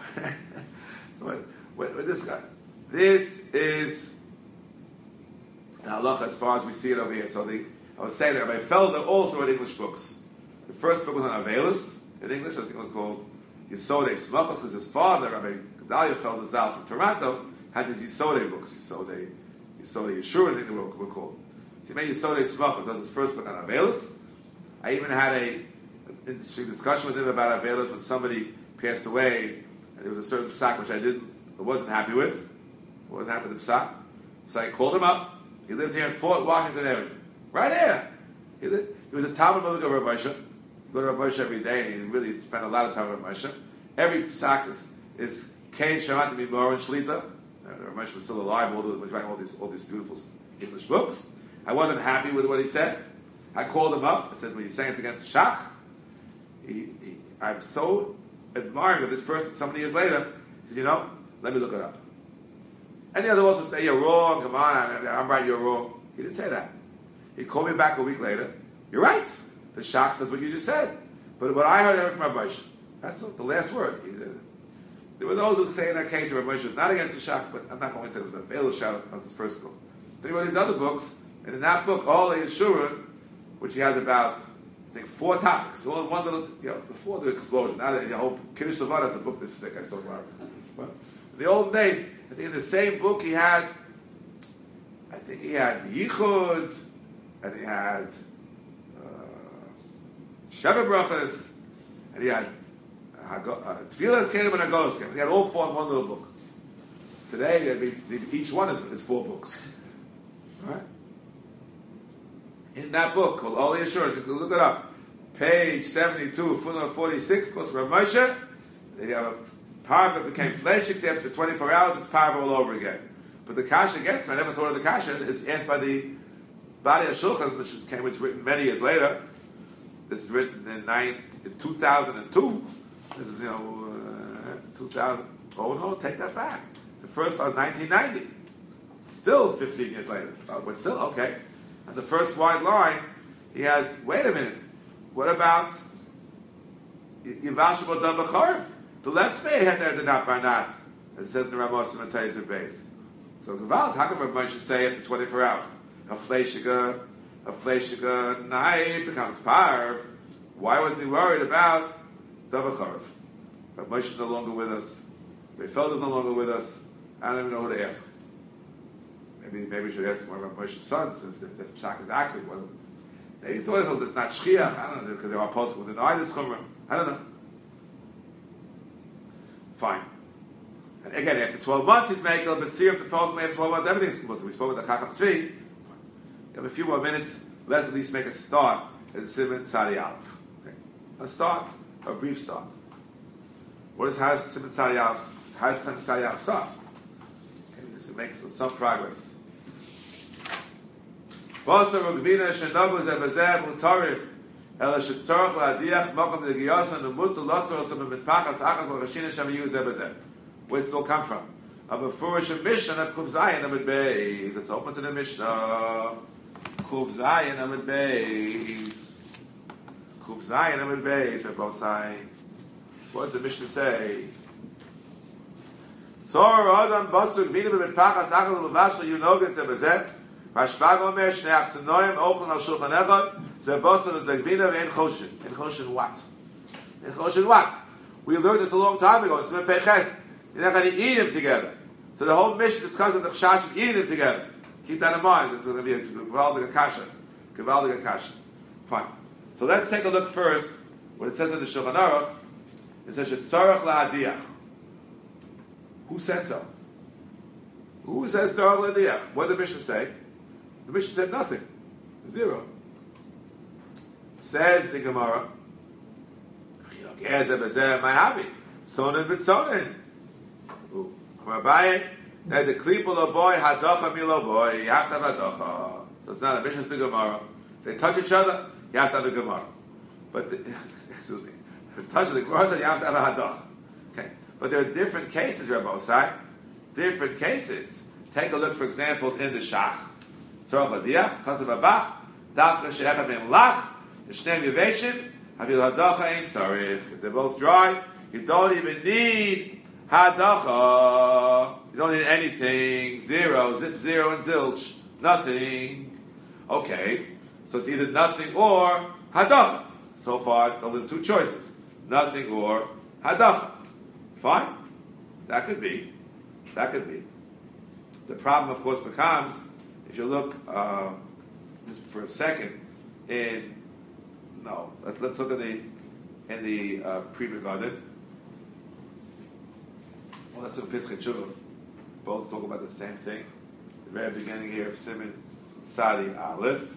with this guy. This is an halacha as far as we see it over here. So I was saying that Rabbi Felder also read English books. The first book was on Avelis in English. I think it was called Yisodei Smachos, because his father, Rabbi Gedalia Felder Zal from Toronto, had these Yisodei books. Yisodei Yeshua, I think they were called. So he made Yisodei Smachos. That was his first book on Avelis. I even had an interesting discussion with him about Avelis when somebody passed away, and there was a certain psak which I wasn't happy with. Wasn't happy with the psak. So I called him up. He lived here in Fort Washington Avenue. Right here. He was a Talmud Malik of Rav Moshe. He go to Rav Moshe every day, and he really spent a lot of time with Rav Moshe. Every psak is Kain Shamat Mimor and Shlita. Rav Moshe was still alive, was writing all these beautiful English books. I wasn't happy with what he said. I called him up. I said, well, you're saying it's against the Shach? I'm so admiring of this person. So many years later, he said, let me look it up. Any other ones would say, you're wrong, come on, I'm right, you're wrong. He didn't say that. He called me back a week later. You're right. The Shach says what you just said. But what I heard from Rabbi Moshe, that's the last word. There were those who say in that case that Rabbi Moshe was not against the Shach, but I'm not going into it. It was a Veil Shach, that was his first book. Then he wrote his other books, and in that book, All Yeshua, which he has about, I think, 4 topics. All in one little, it's before the explosion. Now the whole Kiddush Levad is a book this thick, I saw about. But in the old days, I think in the same book he had Yichud, and he had Sheva Brachas, and he had Tfilas Kelim and Agolos Kelim. He had all 4 in one little book. Today, each one is 4 books. All right? In that book called All Yeshua, you can look it up. Page 72, footnote 46, goes from Rav Moshe. They have a parva became flesh after 24 hours, it's parva all over again. But the kasha gets, I never thought of the kasha, is asked by the Bari HaShulchan, which was written many years later. This is written in 2002. This is, 2000. Oh no, take that back. The first was 1990. Still 15 years later. But still, okay. And the first wide line, he has, wait a minute, what about Yivashim Odav V'Charv? The less may had there the not by not, as it says in the Ramos and Matzayis base. So Gevalt, how can Rav Moshe say after 24 hours? A fleishiga, a fleshika knife becomes parv. Why wasn't he worried about Davacharv? But Moshe is no longer with us. Beifeld is no longer with us. I don't even know who to ask. Maybe we should ask one of Moshe's sons if this psak is accurate. Maybe he thought it's not shchiach. I don't know, because they were possible to deny this chumrah. I don't know. Fine. And again, after 12 months, he's making but see if the post after 12 months, everything's good. We spoke with the Chacham Tzvi. We have a few more minutes. Let's at least make a start in Siman Tzadi Aleph. Okay. A start, a brief start. How does Siman Tzadi Aleph start? Okay, we make some progress. Basar Ugvina Shenogu Zebazeh Mutarim Ela Shetzorach LaAdiach Mokom Legiyasan Umutu Lotzor Osam Mitpachas Achas L'Chashina Shem Yu Zebazeh. Where does it all come from? A Mefurish Mishnah of Kuv Zayin Amid Beis. Let's open to the Mishnah. Kuv Zayin Amid Beis. Kuv Zayin Amid Beis. Rabbi Sai. What does the Mishnah say? Tzor Adam Basur Gvina Mitpachas Achas L'Vashlo Yunogan Zebazeh. Rashbag Omer Shnei Achsanoyim Ochlon Al Shulchan Echad Zebasar Zegvina Ve'en Choshen. In Choshen what? In Choshen what? We learned this a long time ago. It's Mepeches. You're not going to eat them together. So the whole mission discusses the chashash of eating them together. Keep that in mind. It's going to be a Gevaldig Akasha. Gevaldig Akasha. Fine. So let's take a look first. What it says in the Shulchan Aruch. It says Shetzarach LaHadiach. Who said so? Who says Tzarach LaHadiach? What did the Mishnah say? The Mishnah said nothing. Zero. Says the Gemara, Sonen b'tsonen. Come Abaye, that the klipul of boy, hadacha milo boy, you have to have hadacha. So it's not a Mishnah, it's the Gemara. If they touch each other, you have to have a Gemara. But, excuse me, if they touch the Gemara, you have to have a hadacha. Okay. But there are different cases, Rabbi Osai. Different cases. Take a look, for example, in the Shach. Tzorach L'Diach, Kasav Abach, Dafka She'echad Me'em Lach, Yishneim Yeveshin, Havil Hadacha Ein Tzarich. If they're both dry, you don't even need Hadacha. You don't need anything. Zero, zip, zero, and zilch. Nothing. Okay. So it's either nothing or Hadacha. So far, it's only two choices. Nothing or Hadacha. Fine. That could be. That could be. The problem, of course, becomes, if you look just for a second, let's look at the Pri Megadim. Well, let's look at Pischei Tshuva. Both talk about the same thing. The very beginning here of Siman Tzadi Aleph.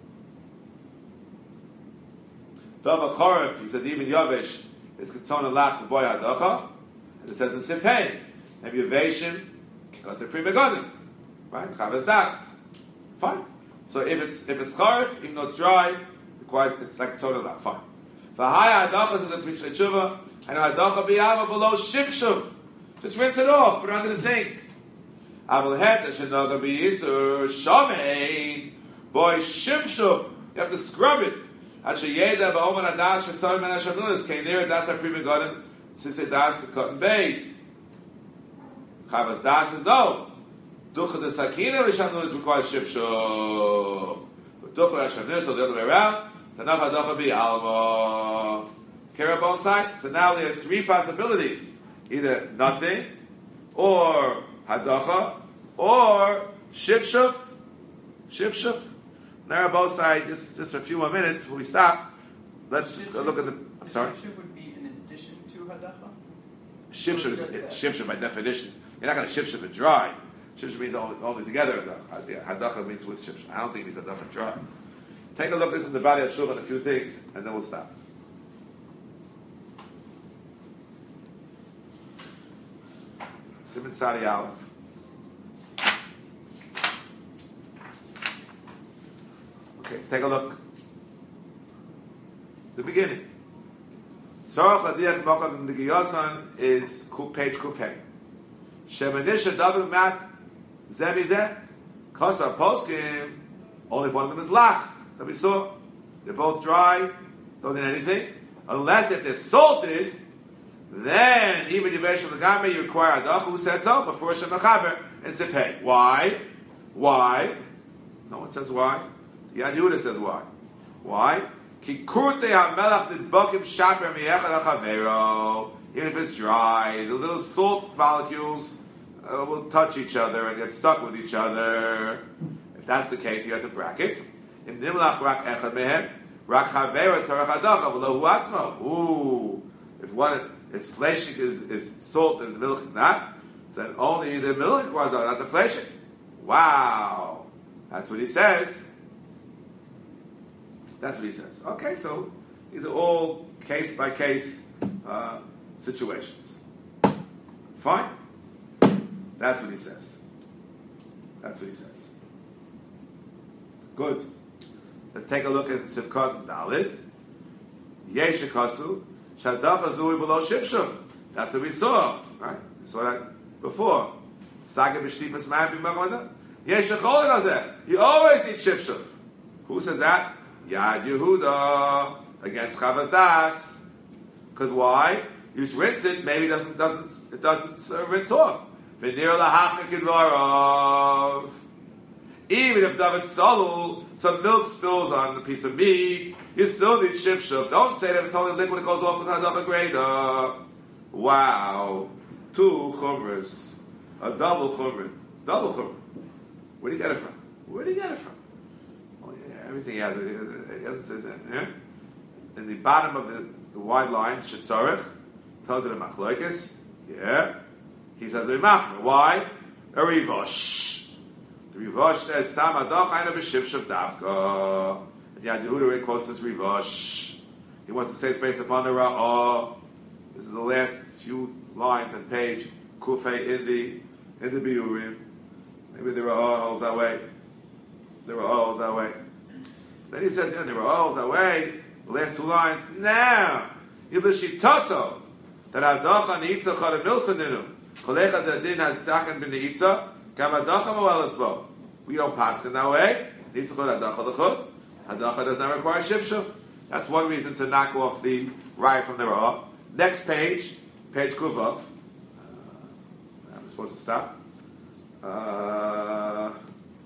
Dava Choref, he says even Yavesh is Ketzon Alach Boy Hadacha, and it says in Sifhei, and Yaveshin goes to Pri Megadim, right? Chavaz Das, fine. So if it's Choref, even though it's dry, it's like Ketzon Alach, fine. V'haya Hadacha is the Pischei Tshuva, and Hadacha B'yava below Shivshuv. Just rinse it off, put it under the sink. Aval Het Shenoga B'Yisur Shamein Boy Shivshuv. You have to scrub it. Yeda Ba'oman Adash Shetzon Men HaShamnunas came there. That's our Pri Megadim. Since they das the cotton base. Chavaz Das says no. Ducha the Sakina Rishamnunas requires Shivshuv. But Ducha Rishamnunas, so the other way around. So now Hadacha B'Alma. Care on both sides. So now we have three possibilities. Either nothing, or hadacha, or shivshuv. Shivshuv. Now both sides, just a few more minutes before we stop. Let's just go look at the. I'm sorry? Shivshuv would be in addition to hadacha? Shivshuv is shivshuv by definition. You're not going to shivshuv it dry. Shivshuv means only together. Hadacha means with shivshuv. I don't think it means hadacha dry. Take a look at this in the body of Shulchan and a few things, and then we'll stop. Siman Tzadi Aleph. Okay, let's take a look. The beginning. Tzorach L'Diach Mochad L'Giyasan is page Kufhei. Shemanisha David Mat Zeh Mizeh Kosar Poskim. Only if one of them is Lach that we saw. They're both dry, don't need anything. Unless if they're salted, then even Yeveshim L'Gameh you require Hadacha. Who said so? Before Shem Mechaber and Sifhei. Why? No one says why. Yad Yehuda says why? Why? Ki kurte hamelach nidbakim shaper mi'echad ha'chavero. Even if it's dry, the little salt molecules will touch each other and get stuck with each other. If that's the case, he has in brackets. Im nimlach rak echad mehem, rak chavero torach hadacha v'lo hu atzmo. Ooh. If one, its fleshik is salt and the milk not, then only the milk was not the fleshik. Wow. That's what he says. That's what he says. Okay, so these are all case-by-case situations. Fine. That's what he says. That's what he says. Good. Let's take a look at Sivkot Dalit. Yeshikasu Shadacha Zui below Shivshuv. That's what we saw, right? We saw that before. Saga b'shtifas man b'magmada. Yeshachol Gazeh. You always need Shivshuv. Who says that? Yad Yehuda against Chavas Das. Because why? You just rinse it. Maybe it doesn't rinse off. V'nir lahachik idvarav. Even if David Salul, some milk spills on a piece of meat, you still need shivshuv. Don't say that it's only liquid that goes off with hadacha greda. Wow. 2 chumras. A double chumra. Double chumra. Where do you get it from? Where do you get it from? Oh, yeah, everything he has, it doesn't say that. Yeah? In the bottom of the wide line, Shetzarech, tells it in Machloikis. Yeah. He says, why? A rivosh. The Rivosh says, "Stam adach aina b'shivshav davka." And Yad Yehuda quotes this Rivosh. He wants to say it's based upon the Ra'ah. This is the last few lines on page Kufay in the Biurim. Maybe the Ra'ah holds that way. The Ra'ah holds that way. Then he says, the Ra'ah holds that way. The last 2 lines. Now, Yilashitaso that adacha neitza chad milsaninu cholecha the din has sachen bin neitza. We don't pass in that way. Hadacha does not require shivshuv. That's one reason to knock off the rye from the Ra'ah. Next page Kuvav. I'm supposed to stop. Well,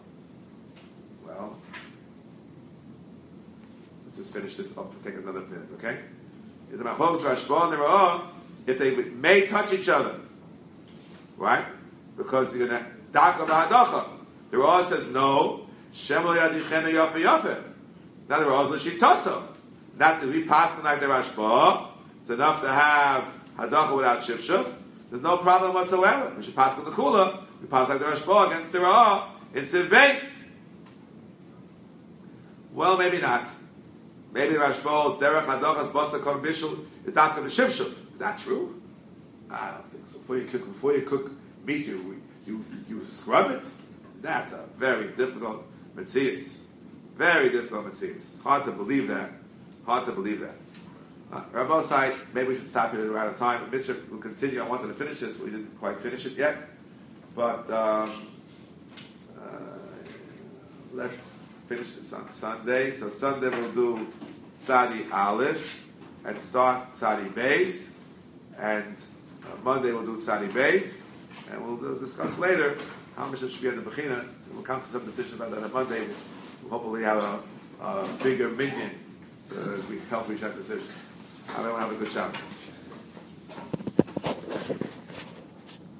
let's just finish this up to take another minute, okay? Is a machlokes Rashba and the Ra'ah if they may touch each other, right? Because you're going to Daka b'hadacha. The Ra'ah says no. Shem lo yadichenu yafe yafe. Now the Ra'ah is l'shitasa. Not that we pass like the Rashba. It's enough to have hadacha without shivshuv. There's no problem whatsoever. We should pass with the kula. We pass like the Rashba against the Ra'ah in Siv base. Well, maybe not. Maybe the Rashba's derech hadachas basa kon bishul is daka b'shivshuv. Is that true? I don't think so. Before you cook meat, you scrub it. That's a very difficult metzias. Very difficult metzias. Hard to believe that. Rabbi Sai, maybe we should stop here. We're out of time. Mitchell will continue. I wanted to finish this. We didn't quite finish it yet. But let's finish this on Sunday. So Sunday we'll do Tzadi Aleph and start Tzadi Beis. And Monday we'll do Tzadi Beis. And we'll discuss later how much it should be in the Bechina. We'll come to some decision about that on Monday. We'll hopefully have a bigger minion to help reach that decision. Everyone have a good chance.